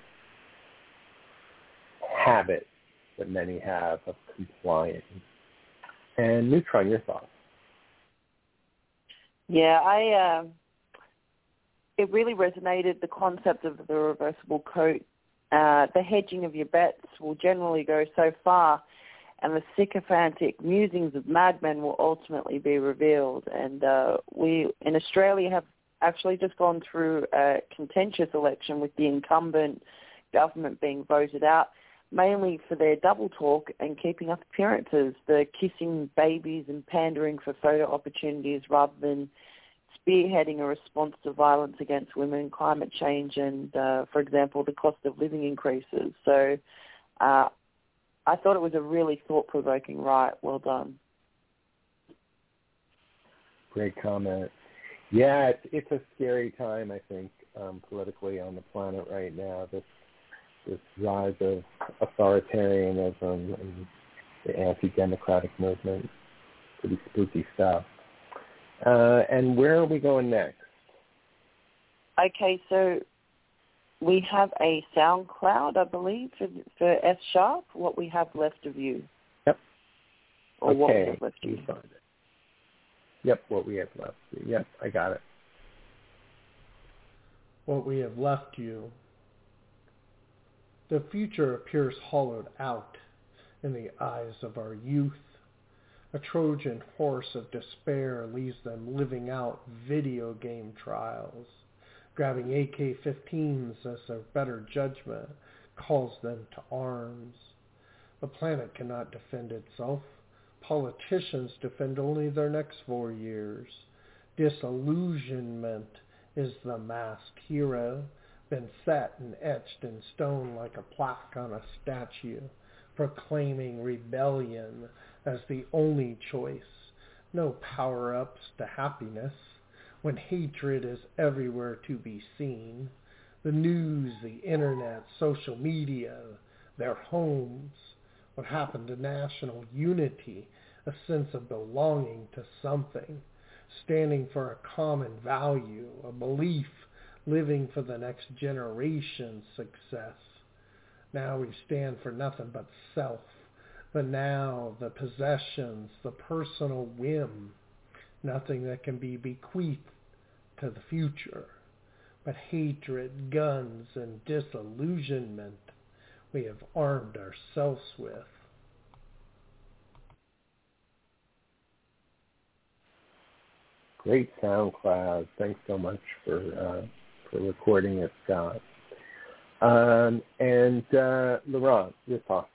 habit that many have of complying. And Neutron, your thoughts? Yeah, it really resonated, the concept of the reversible coat. The hedging of your bets will generally go so far, and the sycophantic musings of madmen will ultimately be revealed. And we in Australia have actually just gone through a contentious election with the incumbent government being voted out, mainly for their double talk and keeping up appearances, the kissing babies and pandering for photo opportunities rather than spearheading a response to violence against women, climate change, and, for example, the cost of living increases. So I thought it was a really thought-provoking write. Well done. Great comment. Yeah, it's a scary time, I think, politically on the planet right now. This rise of authoritarianism and the anti-democratic movement. Pretty spooky stuff. And where are we going next? Okay, so we have a SoundCloud, I believe, for F Sharp, What We Have Left of You. Yep. Or okay. What We Have Left of You. Find it. Yep, What We Have Left of You. Yep, I got it. what we have left you. The future appears hollowed out in the eyes of our youth. A Trojan horse of despair leaves them living out video game trials, grabbing AK-15s as their better judgment calls them to arms. The planet cannot defend itself. Politicians defend only their next 4 years. Disillusionment is the masked hero, been set and etched in stone like a plaque on a statue, proclaiming rebellion as the only choice. No power-ups to happiness when hatred is everywhere to be seen. The news, the internet, social media, their homes. What happened to national unity, a sense of belonging to something, standing for a common value, a belief, living for the next generation's success. Now we stand for nothing but self. The now, the possessions, the personal whim, nothing that can be bequeathed to the future, but hatred, guns, and disillusionment we have armed ourselves with. Great SoundCloud. Thanks so much for recording it, Scott. And Laurent, your thoughts?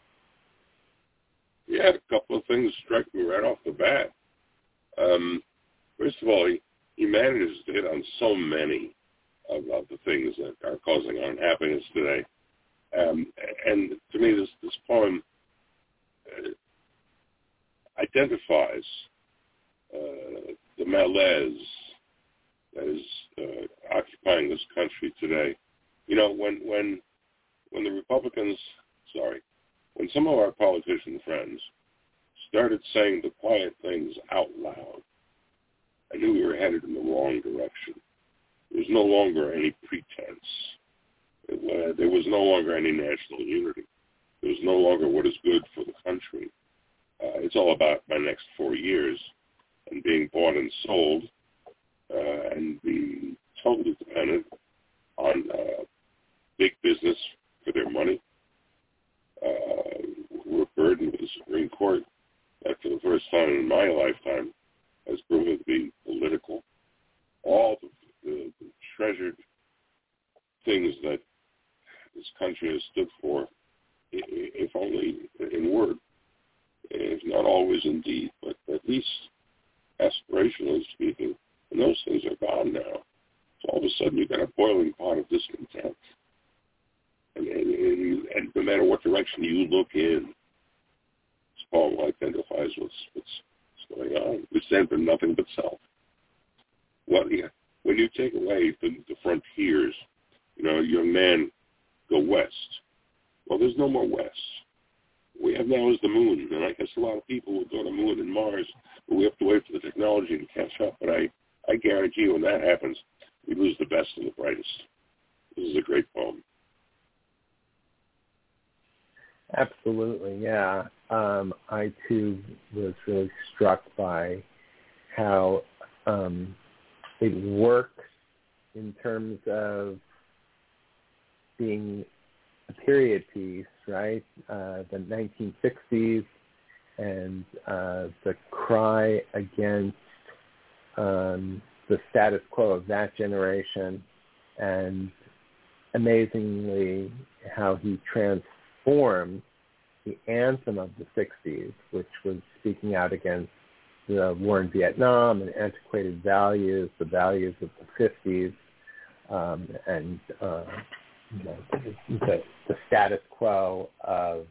Yeah, a couple of things strike me right off the bat. First of all, he manages to hit on so many of the things that are causing unhappiness today. And to me, this poem identifies the malaise that is occupying this country today. You know, when the Republicans, when some of our politician friends started saying the quiet things out loud, I knew we were headed in the wrong direction. There was no longer any pretense. There was no longer any national unity. There was no longer what is good for the country. It's all about my next 4 years and being bought and sold and being totally dependent on big business for their money. We're burdened with the Supreme Court that for the first time in my lifetime has proven to be political. All the treasured things that this country has stood for, if only in word, if not always in deed, but at least aspirationally speaking, and those things are gone now. So all of a sudden you've got a boiling pot of discontent. And no matter what direction you look in, this poem identifies what's going on. We stand for nothing but self. Well, yeah, when you take away the frontiers, you know, young man, go west. Well, there's no more west. What we have now is the moon, and I guess a lot of people will go to the moon and Mars, but we have to wait for the technology to catch up. But I guarantee you when that happens, we lose the best and the brightest. This is a great poem. Absolutely, yeah. I, too, was really struck by how it works in terms of being a period piece, right? The 1960s and the cry against the status quo of that generation, and amazingly how he transformed the anthem of the 60s, which was speaking out against the war in Vietnam and antiquated values, the values of the 50s, and the status quo of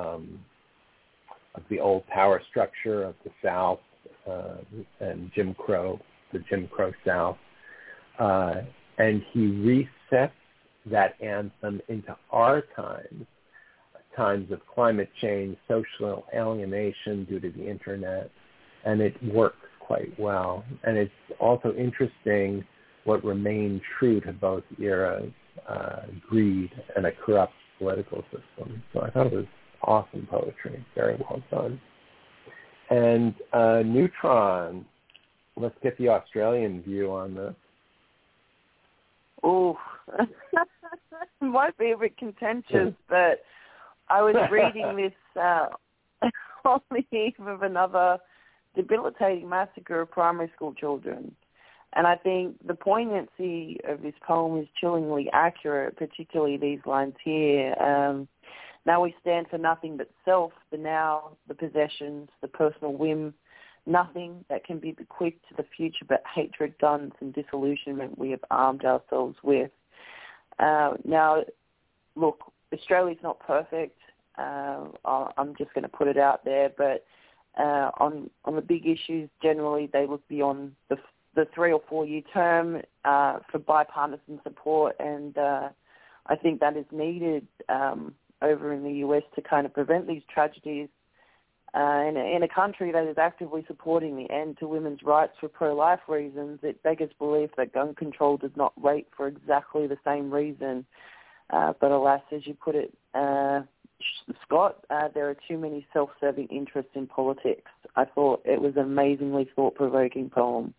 the old power structure of the South and the Jim Crow South. And he resets that anthem into our times of climate change, social alienation due to the internet, and it works quite well. And it's also interesting what remained true to both eras, greed and a corrupt political system. So I thought it was awesome poetry, very well done. And Neutron, let's get the Australian view on this. Oh, might be a bit contentious, but I was reading this on the eve of another debilitating massacre of primary school children. And I think the poignancy of this poem is chillingly accurate, particularly these lines here. Now we stand for nothing but self, the now, the possessions, the personal whim, nothing that can be bequeathed to the future but hatred, guns, and disillusionment we have armed ourselves with. Now, look, Australia's not perfect. I'm just going to put it out there, but on the big issues, generally they look beyond the 3 or 4 year term for bipartisan support, and I think that is needed over in the US to kind of prevent these tragedies. In a country that is actively supporting the end to women's rights for pro-life reasons, it beggars belief that gun control does not wait for exactly the same reason. But alas, as you put it, Scott, there are too many self-serving interests in politics. I thought it was an amazingly thought-provoking poem.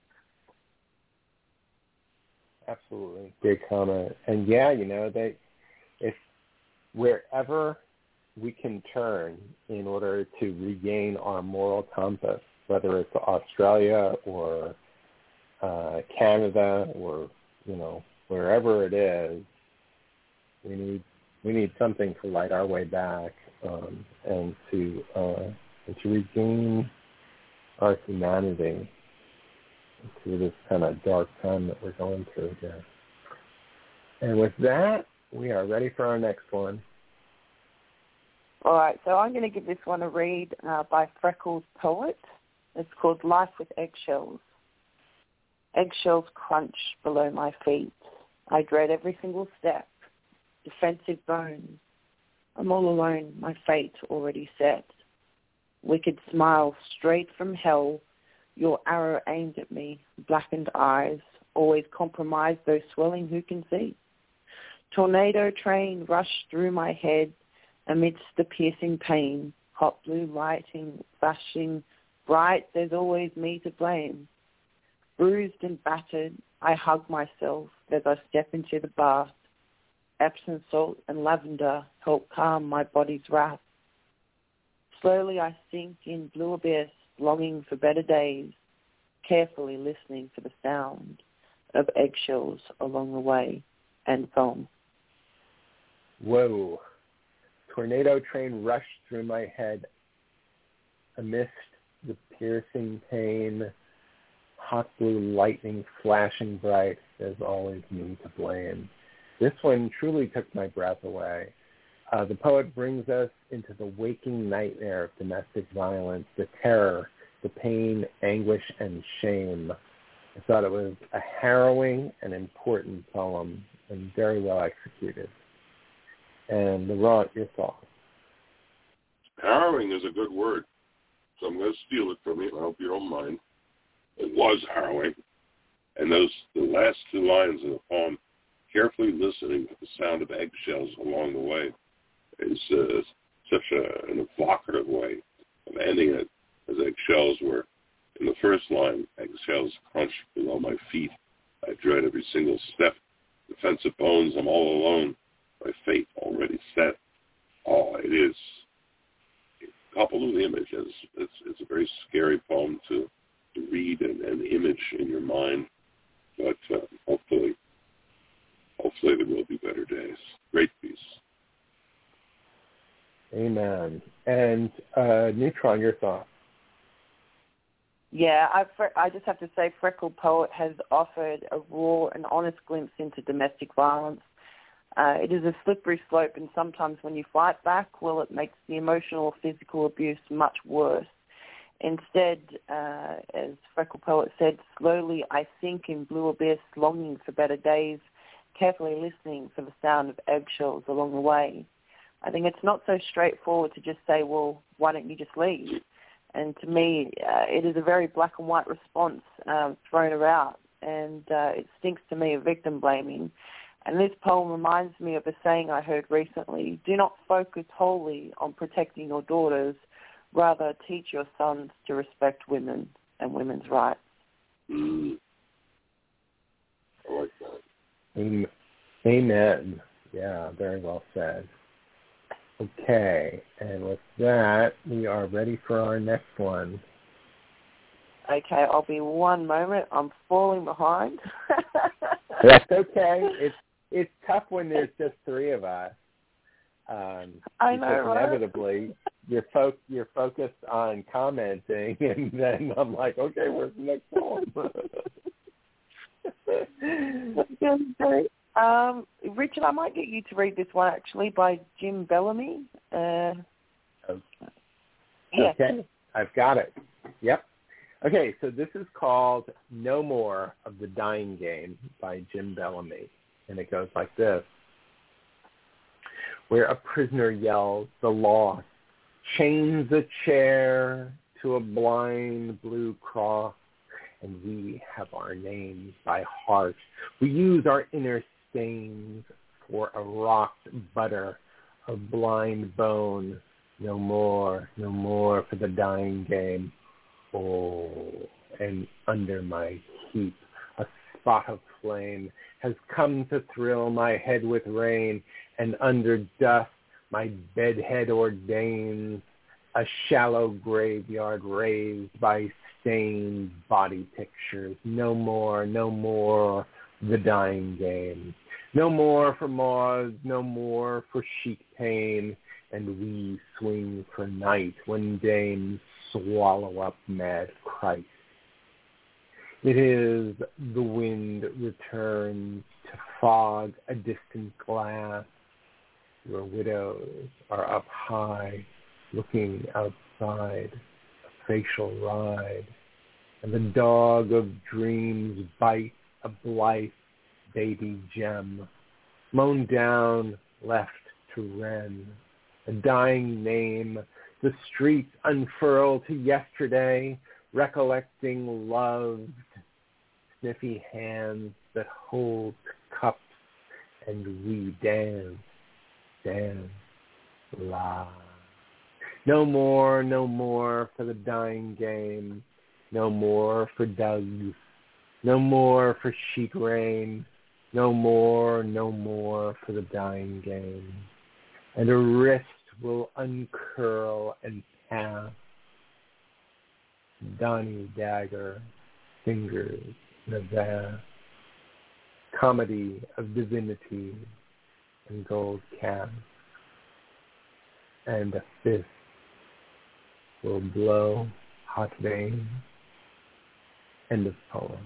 Absolutely. Great comment. And yeah, if wherever we can turn in order to regain our moral compass, whether it's Australia or Canada or, wherever it is, we need something to light our way back and to regain our humanity through this kind of dark time that we're going through here. And with that, we are ready for our next one. All right, so I'm going to give this one a read by Freckles Poet. It's called Life with Eggshells. Eggshells crunch below my feet. I dread every single step. Defensive bones. I'm all alone, my fate already set. Wicked smile straight from hell. Your arrow aimed at me, blackened eyes, always compromise those swelling who can see. Tornado train rushed through my head amidst the piercing pain, hot blue lighting, flashing bright, there's always me to blame. Bruised and battered, I hug myself as I step into the bath. Epsom salt and lavender help calm my body's wrath. Slowly I sink in blue abyss, longing for better days, carefully listening for the sound of eggshells along the way, and foam. Whoa. Tornado train rushed through my head amidst the piercing pain, hot blue lightning flashing bright, there's always me to blame. This one truly took my breath away. The poet brings us into the waking nightmare of domestic violence, the terror, the pain, anguish, and shame. I thought it was a harrowing and important poem and very well executed. And Laurent, your thoughts? Harrowing is a good word, so I'm going to steal it from you. I hope you don't mind. It was harrowing. And the last 2 lines of the poem, carefully listening to the sound of eggshells along the way, is such an evocative way of ending it, as eggshells were, in the first line, eggshells crunch below my feet. I dread every single step. Defensive bones, I'm all alone. My fate already set. Oh, it is, coupled with images, it's a very scary poem to read and image in your mind. But hopefully there will be better days. Great piece. Amen. And Neutron, your thoughts? Yeah, I just have to say Freckled Poet has offered a raw and honest glimpse into domestic violence. It is a slippery slope, and sometimes when you fight back, well, it makes the emotional or physical abuse much worse. Instead, as Freckled Poet said, slowly I sink in blue abyss, longing for better days, carefully listening for the sound of eggshells along the way. I think it's not so straightforward to just say, well, why don't you just leave? And to me, it is a very black and white response thrown around, and it stinks to me of victim blaming. And this poem reminds me of a saying I heard recently: do not focus wholly on protecting your daughters, rather teach your sons to respect women and women's rights. I like that. Amen. Yeah, very well said. Okay, and with that, we are ready for our next one. Okay, I'll be one moment. I'm falling behind. That's okay. It's tough when there's just three of us. I know, right? Inevitably, you're focused on commenting, and then I'm like, okay, where's the next one? Okay. Richard, I might get you to read this one, actually, by Jim Bellamy. Okay. Yeah. Okay, I've got it. Yep. Okay, so this is called No More of the Dying Game by Jim Bellamy, and it goes like this. Where a prisoner yells the loss, chains a chair to a blind blue cross, and we have our names by heart. We use our inner stains for a rocked butter of blind bone. No more for the dying game. Oh, and under my heap, a spot of flame has come to thrill my head with rain, and under dust my bedhead ordains a shallow graveyard raised by stained body pictures. No more the dying game. No more for moths, no more for sheep pain, and we swing for night when dames swallow up mad Christ. It is the wind returns to fog a distant glass, where widows are up high, looking outside, a facial ride, and the dog of dreams bites a blithe baby gem, mown down, left to wren, a dying name, the streets unfurl to yesterday, recollecting loved, sniffy hands that hold cups, and we dance, la. No more for the dying game, no more for doves, no more for sheet rain, no more for the dying game. And a wrist will uncurl and pass, Donnie dagger, fingers in a vast comedy of divinity and gold calf, and a fist will blow hot veins. End of poem.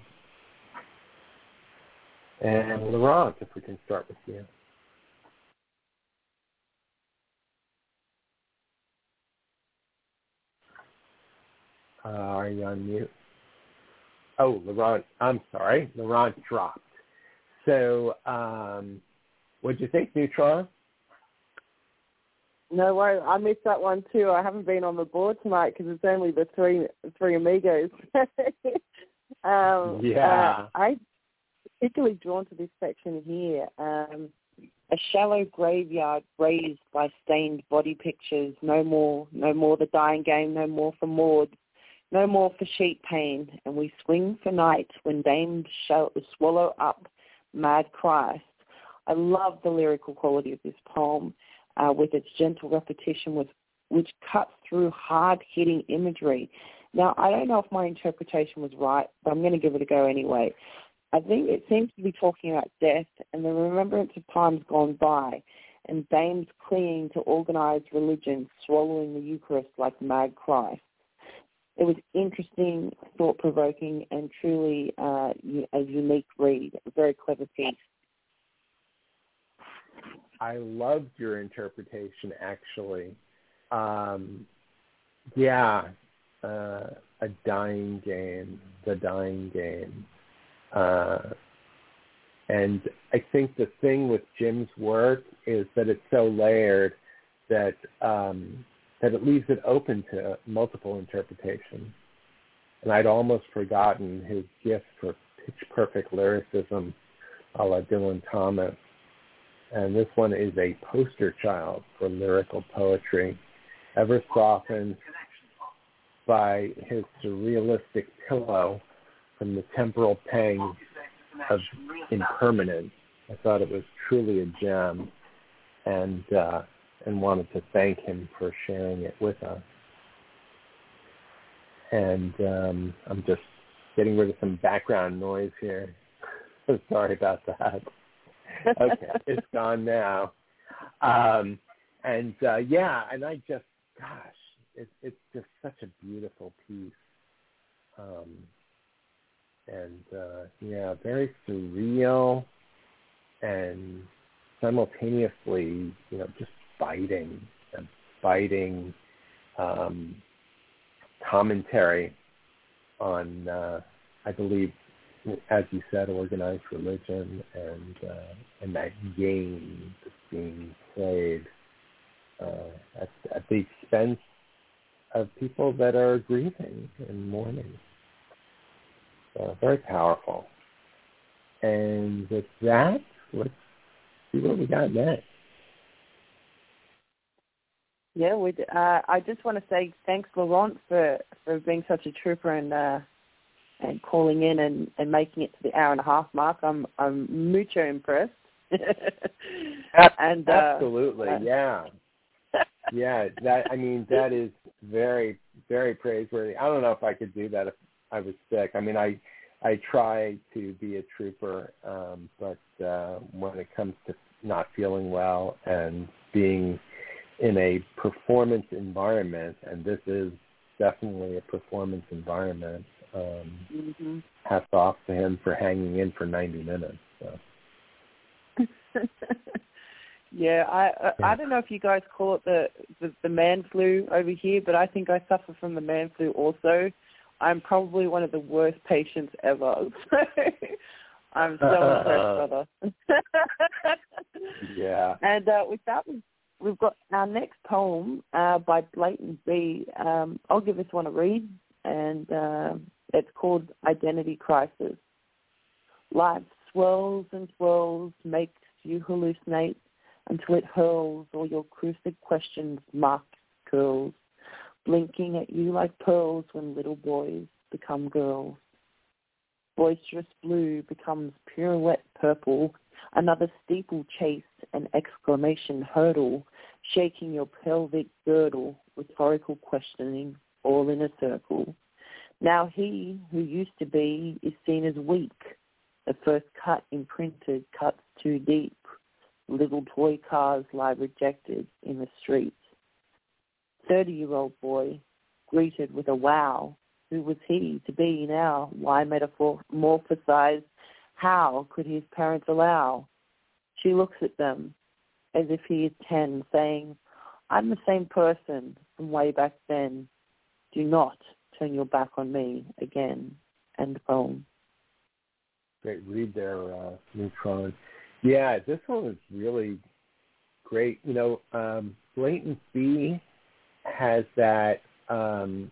And Laurent, if we can start with you. Are you on mute? Oh, Laurent, I'm sorry. Laurent dropped. So, what'd you think, Neutron? No worries. I missed that one too. I haven't been on the board tonight because it's only the three amigos. I particularly drawn to this section here. A shallow graveyard raised by stained body pictures. No more the dying game. No more for Maud. No more for sheep pain. And we swing for night when dames swallow up mad Christ. I love the lyrical quality of this poem. With its gentle repetition, which cuts through hard-hitting imagery. Now, I don't know if my interpretation was right, but I'm going to give it a go anyway. I think it seems to be talking about death and the remembrance of times gone by, and dames clinging to organized religion, swallowing the Eucharist like mad Christ. It was interesting, thought-provoking, and truly a unique read, a very clever piece. I loved your interpretation, actually. A dying game, the dying game. And I think the thing with Jim's work is that it's so layered that that it leaves it open to multiple interpretations. And I'd almost forgotten his gift for pitch-perfect lyricism a la Dylan Thomas. And this one is a poster child for lyrical poetry, ever softened by his surrealistic pillow from the temporal pangs of impermanence I thought it was truly a gem, and wanted to thank him for sharing it with us. And I'm just getting rid of some background noise here. Sorry about that. Okay, it's gone now. And I just, gosh, it's just such a beautiful piece. Very surreal and simultaneously, just biting commentary on, I believe, as you said, organized religion and that game that's being played at the expense of people that are grieving and mourning. So very powerful. And with that, let's see what we got next. Yeah, I just want to say thanks, Laurent, for being such a trooper and calling in and making it to the hour and a half mark. I'm mucho impressed. And absolutely, yeah. Yeah, that is very, very praiseworthy. I don't know if I could do that if I was sick. I mean, I try to be a trooper, but when it comes to not feeling well and being in a performance environment, and this is definitely a performance environment, hats off to him for hanging in for 90 minutes. So. Yeah, I don't know if you guys call it the man flu over here, but I think I suffer from the man flu also. I'm probably one of the worst patients ever. So I'm so impressed, brother. Yeah. And with that, we've got our next poem by Blatant B. I'll give this one a read, and it's called Identity Crisis. Life swirls and swirls, makes you hallucinate until it hurls all your crucial questions, marked curls, blinking at you like pearls when little boys become girls. Boisterous blue becomes pirouette purple, another steeplechase, an exclamation hurdle, shaking your pelvic girdle, rhetorical questioning, all in a circle. Now he who used to be is seen as weak. The first cut imprinted cuts too deep. Little toy cars lie rejected in the streets. 30-year-old boy greeted with a wow. Who was he to be now? Why metamorphosize? How could his parents allow? She looks at them as if he is 10, saying, I'm the same person from way back then. Do not turn your back on me again. End poem. Great read there, Neutron. Yeah, this one was really great. Blatant B has that kind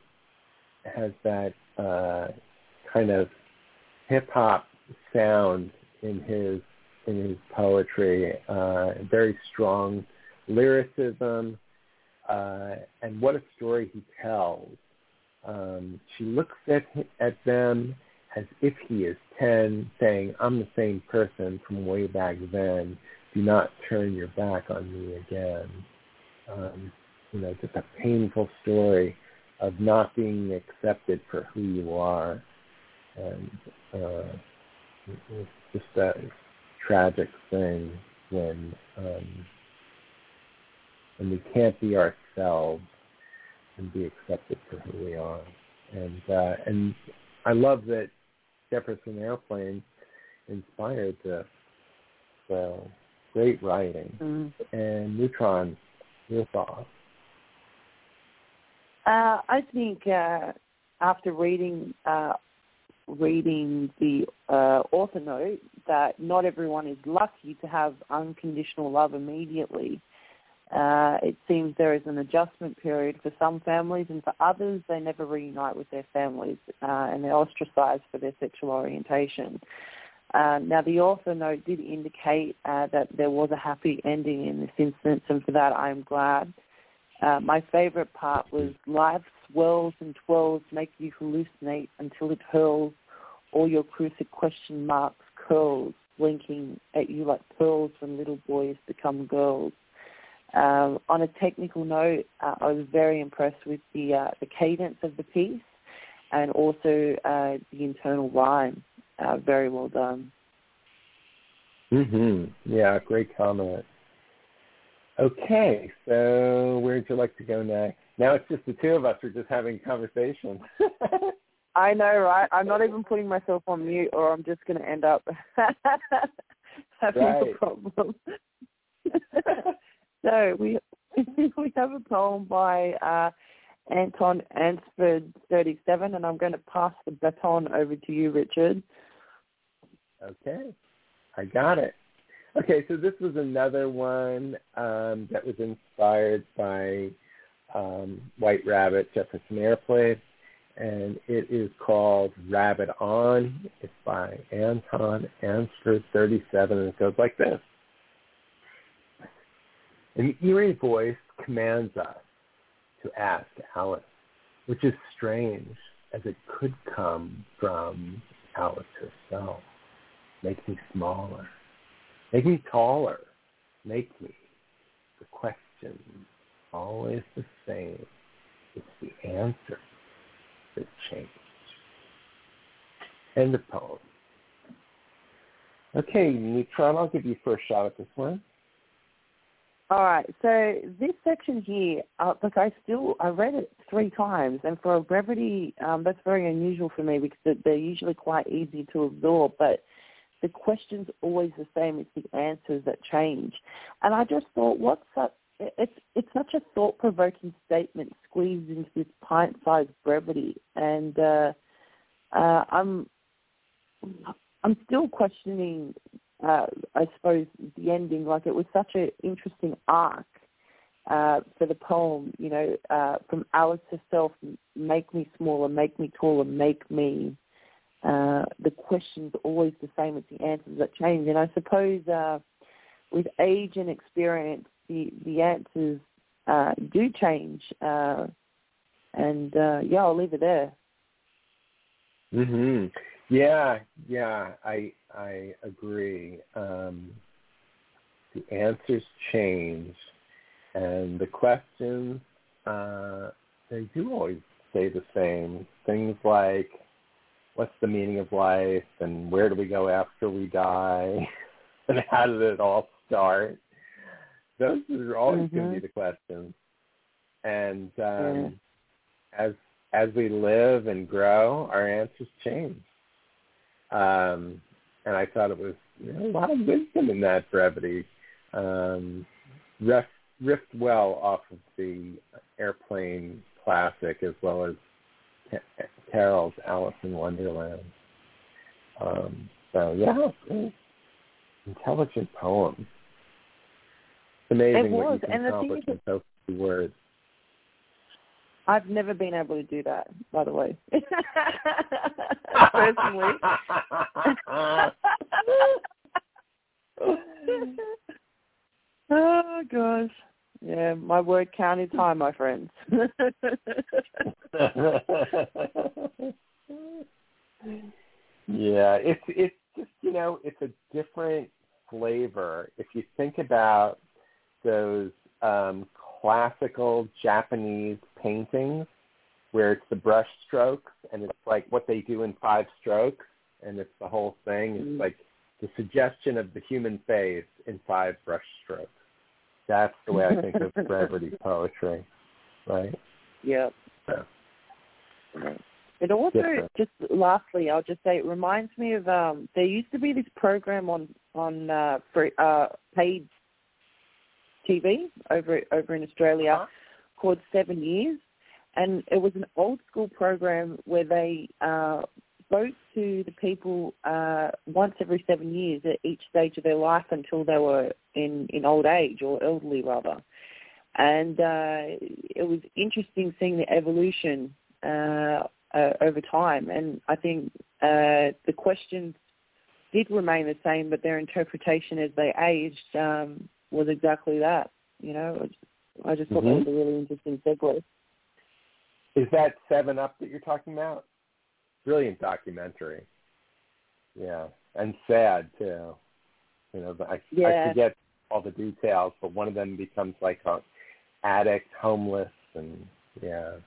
of hip hop sound in his poetry. Very strong lyricism, and what a story he tells. She looks at them as if he is 10, saying, I'm the same person from way back then. Do not turn your back on me again. Just a painful story of not being accepted for who you are. And it's just a tragic thing when we can't be ourselves and be accepted for who we are. And I love that Jefferson Airplane inspired this. So great writing. And Neutron, your thoughts? I think after reading the author note that not everyone is lucky to have unconditional love immediately. It seems there is an adjustment period for some families, and for others, they never reunite with their families, and they're ostracized for their sexual orientation. Now, the author note did indicate that there was a happy ending in this instance, and for that I am glad. My favorite part was life swirls and twirls, make you hallucinate until it hurls all your crucial question marks curls, blinking at you like pearls when little boys become girls. On a technical note, I was very impressed with the cadence of the piece and also the internal rhyme. Very well done. Yeah, great comment. Okay, so where'd you like to go next? Now it's just the two of us. We're just having a conversation. I know, right? I'm not even putting myself on mute, or I'm just going to end up having a problem. So we have a poem by Anton Ansford 37, and I'm going to pass the baton over to you, Richard. Okay, I got it. Okay, so this was another one that was inspired by White Rabbit, Jefferson Airplane, and it is called Rabbit On. It's by Anton Ansford 37, and it goes like this. An eerie voice commands us to ask Alice, which is strange, as it could come from Alice herself. Make me smaller. Make me taller. Make me. The question always the same. It's the answer that changed. End of poem. Okay, Neutron, I'll give you first shot at this one. All right, so this section here, look, I read it 3 times, and for a brevity, that's very unusual for me because they're usually quite easy to absorb, but the question's always the same. It's the answers that change. And I just thought, it's such a thought-provoking statement squeezed into this pint-sized brevity, and I'm still questioning, I suppose, the ending. Like, it was such an interesting arc for the poem, you know, from Alice herself, make me smaller, make me taller, make me. The question's always the same. It's the answers that change. And I suppose with age and experience, the answers do change. And I'll leave it there. Yeah, I agree. The answers change, and the questions, they do always stay the same. Things like, what's the meaning of life, and where do we go after we die, and how did it all start? Those are always going to be the questions. And as we live and grow, our answers change. And I thought it was a lot of wisdom in that brevity. Riffed well off of the Airplane classic as well as Carol's Alice in Wonderland. Intelligent poem. It's amazing it was. what you can and accomplish in so few words. I've never been able to do that, by the way. Personally. Oh, gosh. Yeah, my word count is high, my friends. Yeah, it's just, it's a different flavor. If you think about those classical Japanese paintings where it's the brush strokes and it's like what they do in 5 strokes and it's the whole thing. It's like the suggestion of the human face in 5 brush strokes. That's the way I think of brevity poetry, right? Yep. So. It also, just lastly, I'll just say it reminds me of, there used to be this program on paid TV over in Australia called 7 Years, and it was an old school program where they spoke to the people once every 7 years at each stage of their life until they were in old age or elderly rather, and it was interesting seeing the evolution over time, and I think the questions did remain the same, but their interpretation as they aged was exactly that. I just thought that was a really interesting segue. Is that 7 Up that you're talking about? Brilliant documentary. Yeah, and sad too. But I forget all the details, but one of them becomes like an addict, homeless, and that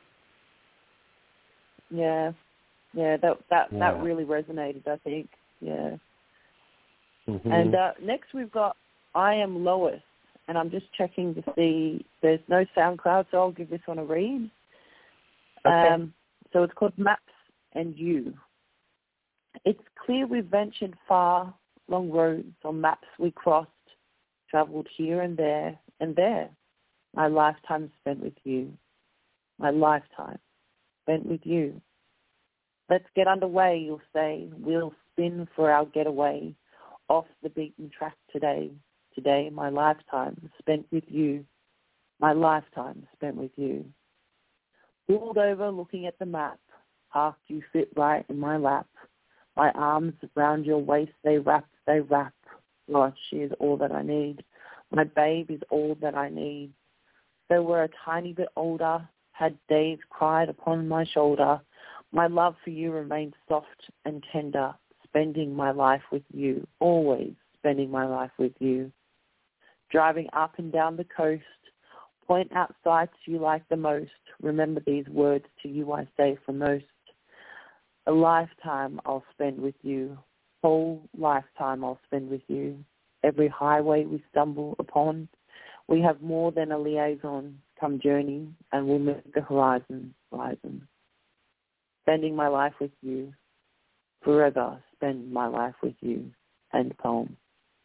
really resonated, I think. Yeah. Mm-hmm. And next we've got I Am Lois, and I'm just checking to see there's no SoundCloud, so I'll give this one a read. Okay. So it's called Maps and You. It's clear we've ventured far, long roads on maps we crossed, traveled here and there, my lifetime spent with you. My lifetime spent with you. Let's get underway, you'll say. We'll spin for our getaway off the beaten track today. Today, my lifetime spent with you. My lifetime spent with you. Pulled over looking at the map. Parked, you fit right in my lap. My arms around your waist, they wrap. Gosh, she is all that I need. My babe is all that I need. Though we're a tiny bit older, had days cried upon my shoulder. My love for you remains soft and tender, spending my life with you, always spending my life with you. Driving up and down the coast, point out sights you like the most. Remember these words to you I say for most. A lifetime I'll spend with you, whole lifetime I'll spend with you. Every highway we stumble upon, we have more than a liaison. Come journey, and we'll make the horizon rising. Spending my life with you, forever spend my life with you. End poem.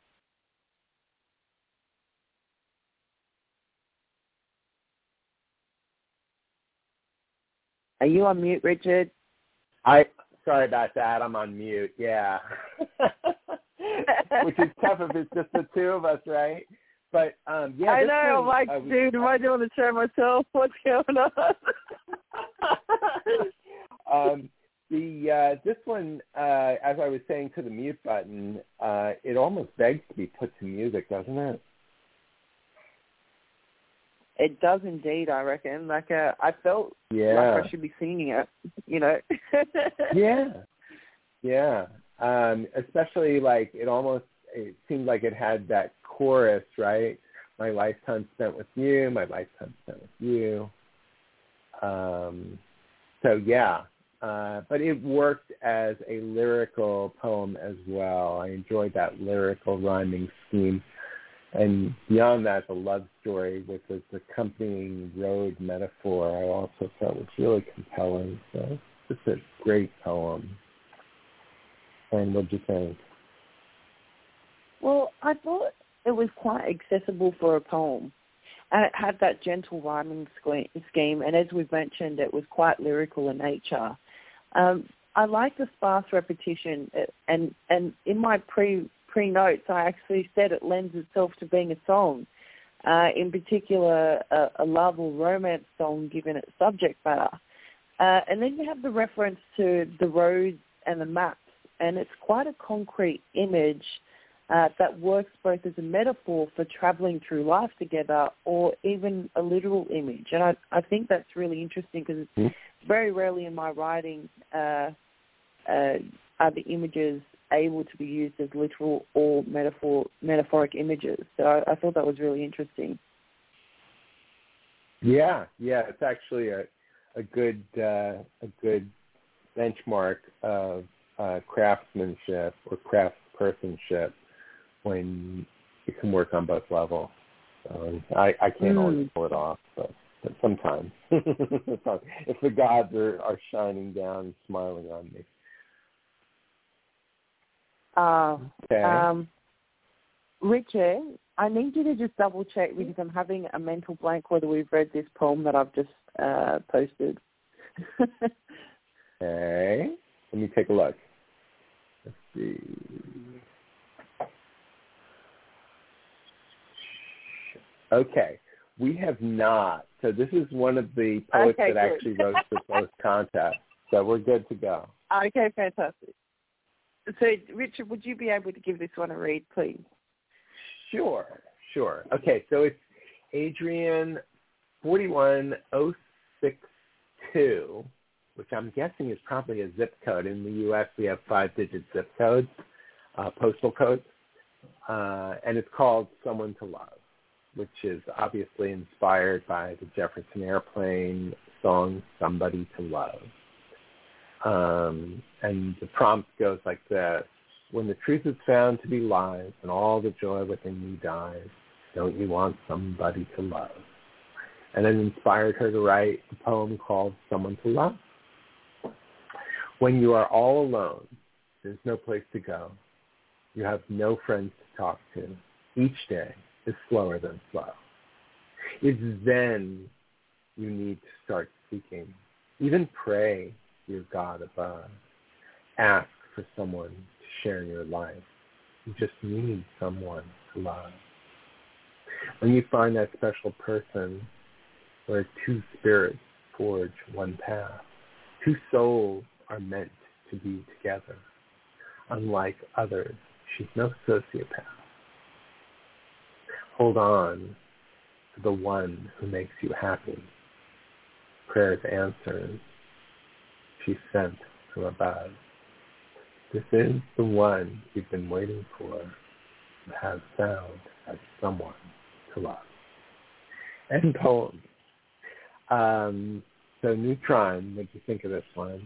Are you on mute, Richard? Sorry about that. I'm on mute. Yeah. Which is tough if it's just the two of us, right? But yeah. I know. I'm like, dude, am I doing the show myself? What's going on? This one, as I was saying to the mute button, it almost begs to be put to music, doesn't it? It does indeed, I reckon. Like, I felt like I should be singing it, Yeah. Especially like it seemed like it had that chorus, right? My lifetime spent with you, my lifetime spent with you. But it worked as a lyrical poem as well. I enjoyed that lyrical rhyming scheme. And beyond that, the love story with its accompanying road metaphor, I also felt was really compelling. So it's a great poem. And what did you think? Well, I thought it was quite accessible for a poem. And it had that gentle rhyming scheme. And as we've mentioned, it was quite lyrical in nature. I like the sparse repetition. And in my pre-notes, I actually said it lends itself to being a song, in particular a love or romance song given its subject matter. And then you have the reference to the roads and the maps, and it's quite a concrete image that works both as a metaphor for traveling through life together or even a literal image. And I think that's really interesting because it's very rarely in my writing are the images able to be used as literal or metaphoric images. So I thought that was really interesting. Yeah, it's actually a good benchmark of craftsmanship or craftspersonship when you can work on both levels. So I can't always pull it off, but sometimes if the gods are shining down and smiling on me. Okay. Richard, I need you to just double check because I'm having a mental blank whether we've read this poem that I've just posted. Okay. Let me take a look. Let's see. Okay. We have not. So this is one of the poets that actually wrote the post contest. So we're good to go. Okay, fantastic. So, Richard, would you be able to give this one a read, please? Sure. Okay, so it's Adrian 41062, which I'm guessing is probably a zip code. In the U.S., we have 5-digit zip codes, postal codes. and it's called Someone to Love, which is obviously inspired by the Jefferson Airplane song Somebody to Love. And the prompt goes like this: when the truth is found to be lies and all the joy within you dies, don't you want somebody to love? And it inspired her to write a poem called Someone to Love. When you are all alone, there's no place to go. You have no friends to talk to. Each day is slower than slow. It's then you need to start seeking. Even pray to your God above. Ask for someone to share your life. You just need someone to love. When you find that special person where two spirits forge one path, two souls are meant to be together. Unlike others, she's no sociopath. Hold on to the one who makes you happy. Prayers answered. She's sent from above. This is the one you've been waiting for, and has found as someone to love. End poem. So Neutron, what do you think of this one?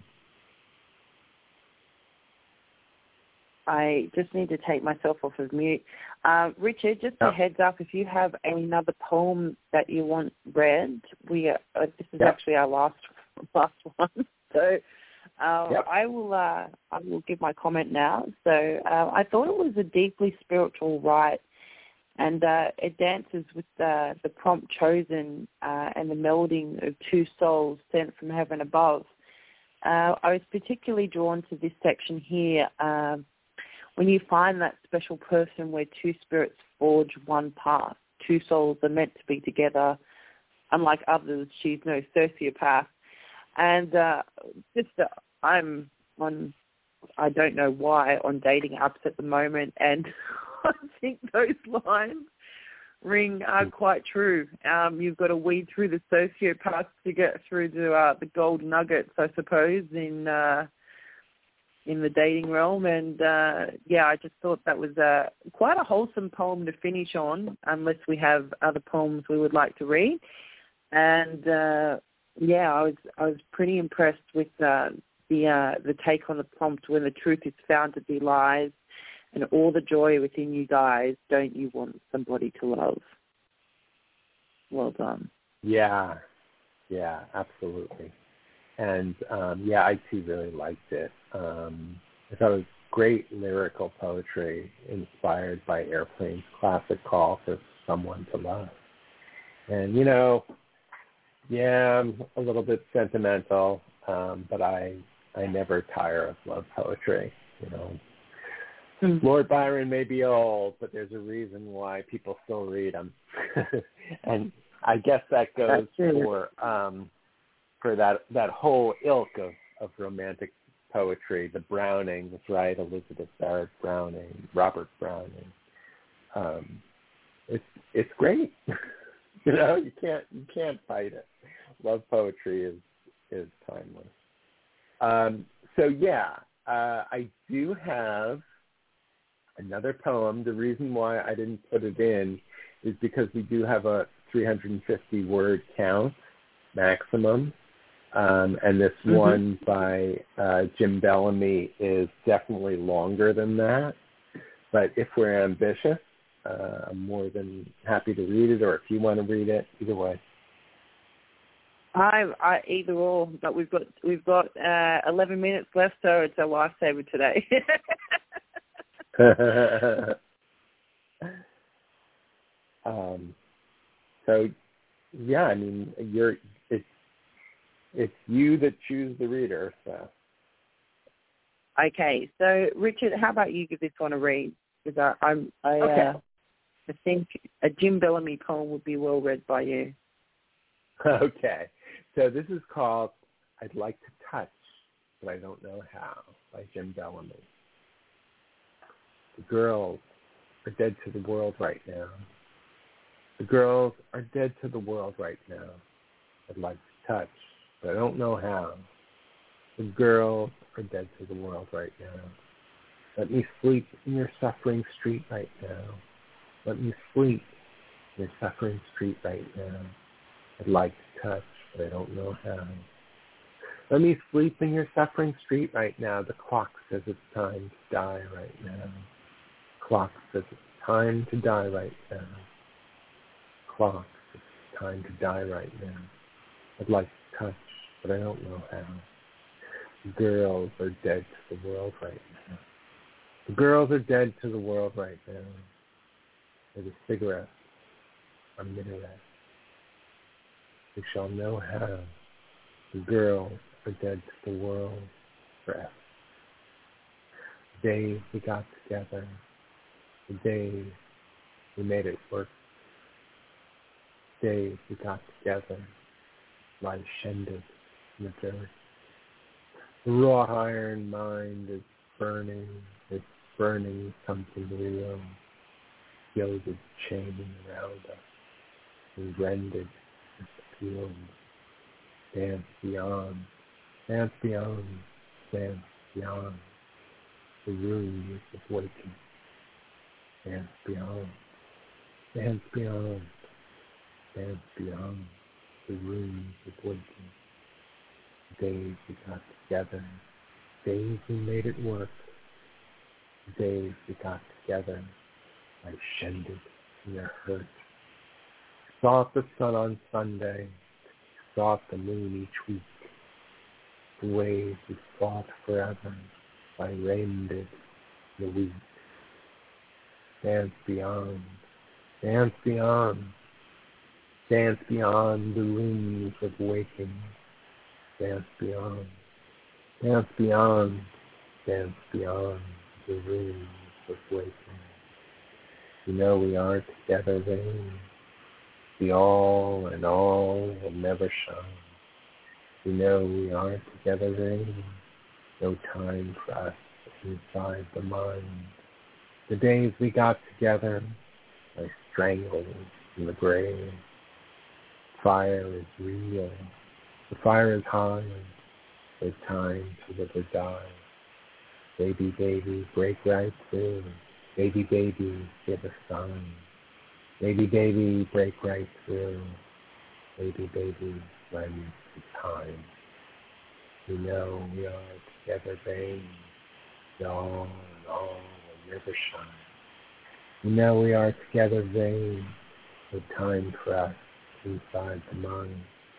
I just need to take myself off of mute. Richard, just a heads up, if you have another poem that you want read, this is actually our last one. So I will give my comment now. So I thought it was a deeply spiritual write, and it dances with the prompt chosen and the melding of two souls sent from heaven above. I was particularly drawn to this section here. When you find that special person where two spirits forge one path, two souls are meant to be together. Unlike others, she's no sociopath. And I'm on, I don't know why, on dating apps at the moment, and I think those lines ring quite true. You've got to weed through the sociopaths to get through to the gold nuggets, I suppose, in the dating realm. And I just thought that was quite a wholesome poem to finish on, unless we have other poems we would like to read. And I was pretty impressed with the take on the prompt: when the truth is found to be lies and all the joy within you dies, don't you want somebody to love? Well done. Yeah, absolutely. And I too really liked it. I thought it was great lyrical poetry inspired by Airplane's classic call for someone to love. And, I'm a little bit sentimental, but I never tire of love poetry, Lord Byron may be old, but there's a reason why people still read him. And I guess that goes for that whole ilk of romantic poetry, the Brownings, right? Elizabeth Barrett Browning, Robert Browning. It's great. You can't fight it. Love poetry is timeless. I do have another poem. The reason why I didn't put it in is because we do have a 350 word count maximum. And this one by Jim Bellamy is definitely longer than that. But if we're ambitious, I'm more than happy to read it, or if you want to read it, either way. I either or, but we've got 11 minutes left, so it's a lifesaver today. It's you that choose the reader. So. Okay, so Richard, how about you give this one a read? Because I think a Jim Bellamy poem would be well read by you. Okay, so this is called "I'd Like to Touch, But I Don't Know How" by Jim Bellamy. The girls are dead to the world right now. The girls are dead to the world right now. I'd like to touch, but I don't know how. The girls are dead to the world right now. Let me sleep in your suffering street right now. Let me sleep in your suffering street right now. I'd like to touch, but I don't know how. Let me sleep in your suffering street right now. The clock says it's time to die right now. The clock says it's time to die right now. The clock says it's time to die right now. I'd like to touch, but I don't know how. The girls are dead to the world right now. The girls are dead to the world right now. They're the cigarettes are minarets. We shall know how. The girls are dead to the world forever. The days we got together, the days we made it work, the days we got together, lie shended in the dirt. The wrought iron mind is burning, it's burning something real, gilded chain around us, and rendered with the field. Dance beyond, dance beyond, dance beyond. The room is waking. Dance beyond, dance beyond, dance beyond. The room is waking. The days we got together, days we made it work. The days we got together, I shended in your hurt. Saw the sun on Sunday, sought the moon each week. The ways we fought forever, I reigned it the week. Dance beyond, dance beyond, dance beyond the rooms of waking. Dance beyond, dance beyond, dance beyond the rooms of waking. You know we are together vain. The all and all will never shine. We know we are together vain. No time for us inside the mind. The days we got together, I strangled in the grave. Fire is real. The fire is high. There's time to live or die. Baby, baby, break right through. Baby, baby, give a sign. Baby, baby, break right through. Baby, baby, lend time. We know we are together, babe. The all and all will never shine. We know we are together, vain. No time for us inside the mind.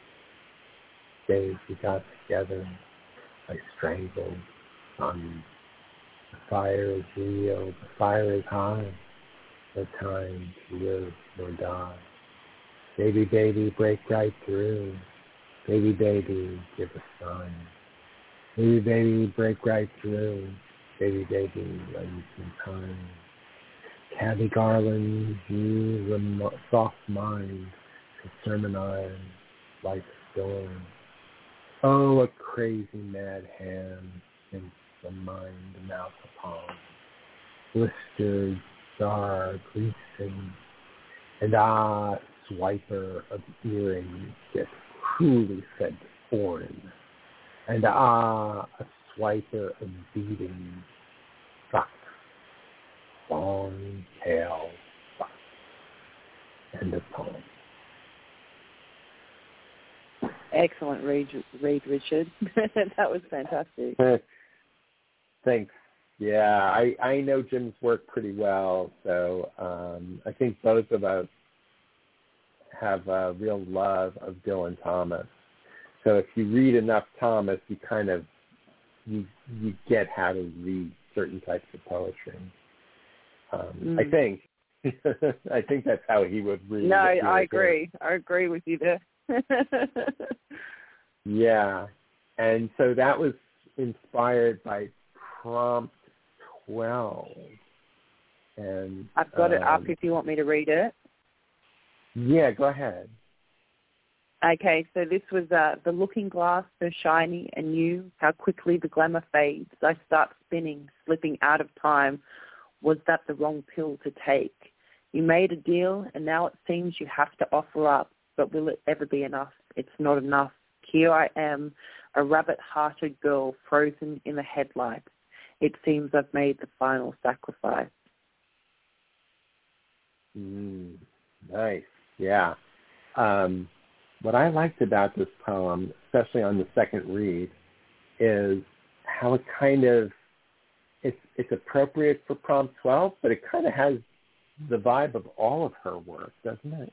Days we got together, I strangled on. The fire is real, the fire is high. No time to live nor die. Baby, baby, break right through. Baby, baby, give a sign. Baby, baby, break right through. Baby, baby, lend some time. Kathy Garland, use a soft mind to sermonize like a storm. Oh, a crazy mad hand thinks the mind mouth upon. Blistered star greasing, and swiper of earrings get cruelly fed foreign, and a swiper of beating sucks, long tail sucks. End of poem. Excellent read, Richard. That was fantastic. Thanks. Yeah, I know Jim's work pretty well, so I think both of us have a real love of Dylan Thomas. So if you read enough Thomas, you kind of you get how to read certain types of poetry. I think I think that's how he would read. No, I agree. I agree with you there. Yeah, and so that was inspired by Prompt 12. And I've got it up if you want me to read it. Yeah, go ahead. Okay, so this was the looking glass so shiny and new, how quickly the glamour fades. I start spinning, slipping out of time. Was that the wrong pill to take? You made a deal, and now it seems you have to offer up. But will it ever be enough? It's not enough. Here I am, a rabbit-hearted girl frozen in the headlights. it seems I've made the final sacrifice. Nice. Yeah. What I liked about this poem, especially on the second read, is how it kind of, it's appropriate for Prompt 12, but it kind of has the vibe of all of her work, doesn't it?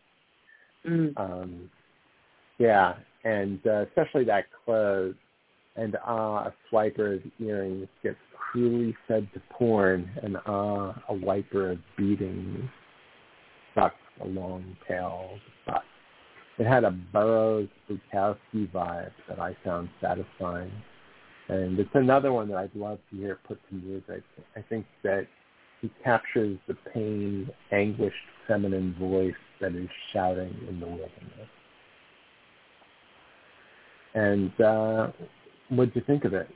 Yeah, and especially that close, and a swiper of earrings gets cruelly fed to porn, and a wiper of beatings sucks a long tail butt. It had a Burroughs Bukowski vibe that I found satisfying. And it's another one that I'd love to hear put to music. I think that he captures the pained, anguished feminine voice that is shouting in the wilderness. And what did you think of it?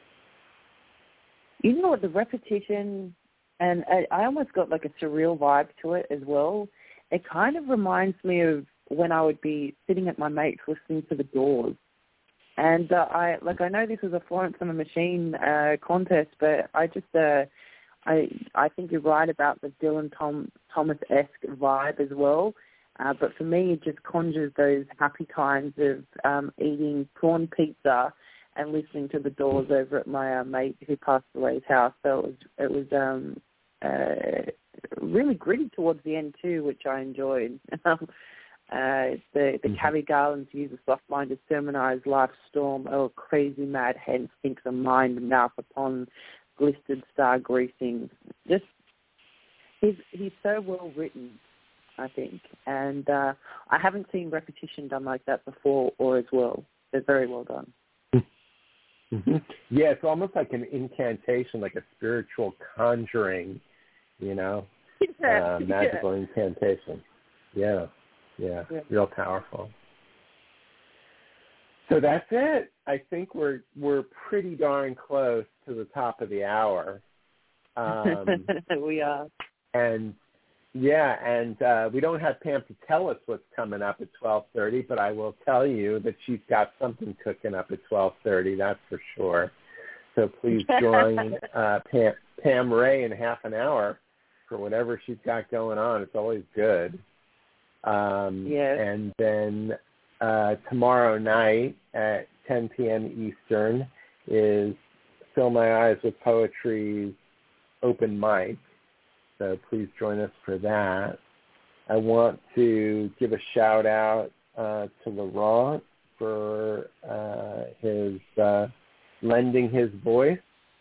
You know what, the repetition, and I almost got like a surreal vibe to it as well. It kind of reminds me of when I would be sitting at my mate's listening to The Doors. And I know this was a Florence and the Machine contest, but I just I think you're right about the Dylan Thomas-esque vibe as well. But for me, it just conjures those happy times of eating prawn pizza and listening to The Doors over at my mate who passed away's house. So it was really gritty towards the end too, which I enjoyed. The Cabby Garland's use of soft-minded sermonized life's storm, crazy mad hence thinks a mind mouth upon blistered star greasing. Just he's so well written, I think, and I haven't seen repetition done like that before or as well. They're very well done. Mm-hmm. Yeah, it's almost like an incantation, like a spiritual conjuring, magical incantation. Yeah, real powerful. So that's it. I think we're pretty darn close to the top of the hour. We are. And we don't have Pam to tell us what's coming up at 12:30, but I will tell you that she's got something cooking up at 12:30. That's for sure. So please join Pam Ray in half an hour for whatever she's got going on. It's always good. And then tomorrow night at 10 p.m. Eastern is Fill My Eyes with Poetry's open mic. So please join us for that. I want to give a shout out to Laurent for his lending his voice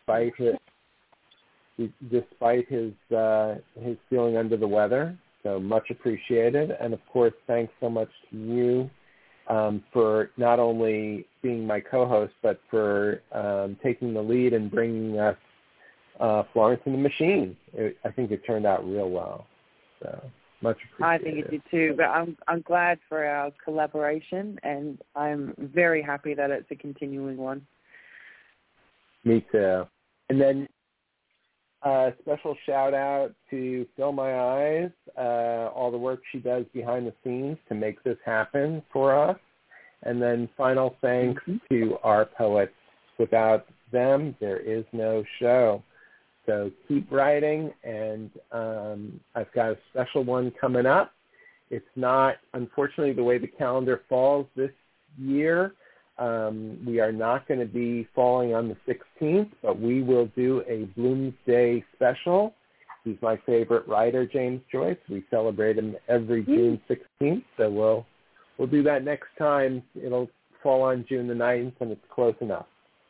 despite his feeling under the weather. So much appreciated. And of course, thanks so much to you for not only being my co-host, but for taking the lead and bringing us Florence and the Machine. I think it turned out real well. So much appreciated. I think it did too. But I'm glad for our collaboration, and I'm very happy that it's a continuing one. Me too. And then special shout out to Fill My Eyes, all the work she does behind the scenes to make this happen for us. And then final thanks to our poets. Without them, there is no show. So keep writing, and I've got a special one coming up. It's not, unfortunately, the way the calendar falls this year. We are not going to be falling on the 16th, but we will do a Bloomsday special. He's my favorite writer, James Joyce. We celebrate him every June 16th, so we'll do that next time. It'll fall on June the 9th, and it's close enough.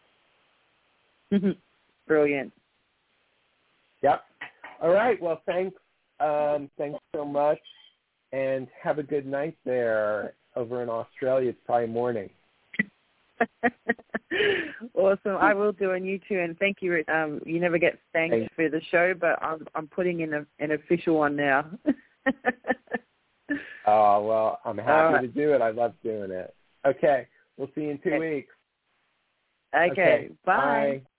Brilliant. Yep. All right. Well, thanks so much, and have a good night there over in Australia. It's probably morning. Awesome. I will do, and you too. And thank you. You never get thanked for the show, but I'm putting in an official one now. Oh, well, I'm happy to do it. I love doing it. Okay. We'll see you in 2 weeks. Okay. Bye.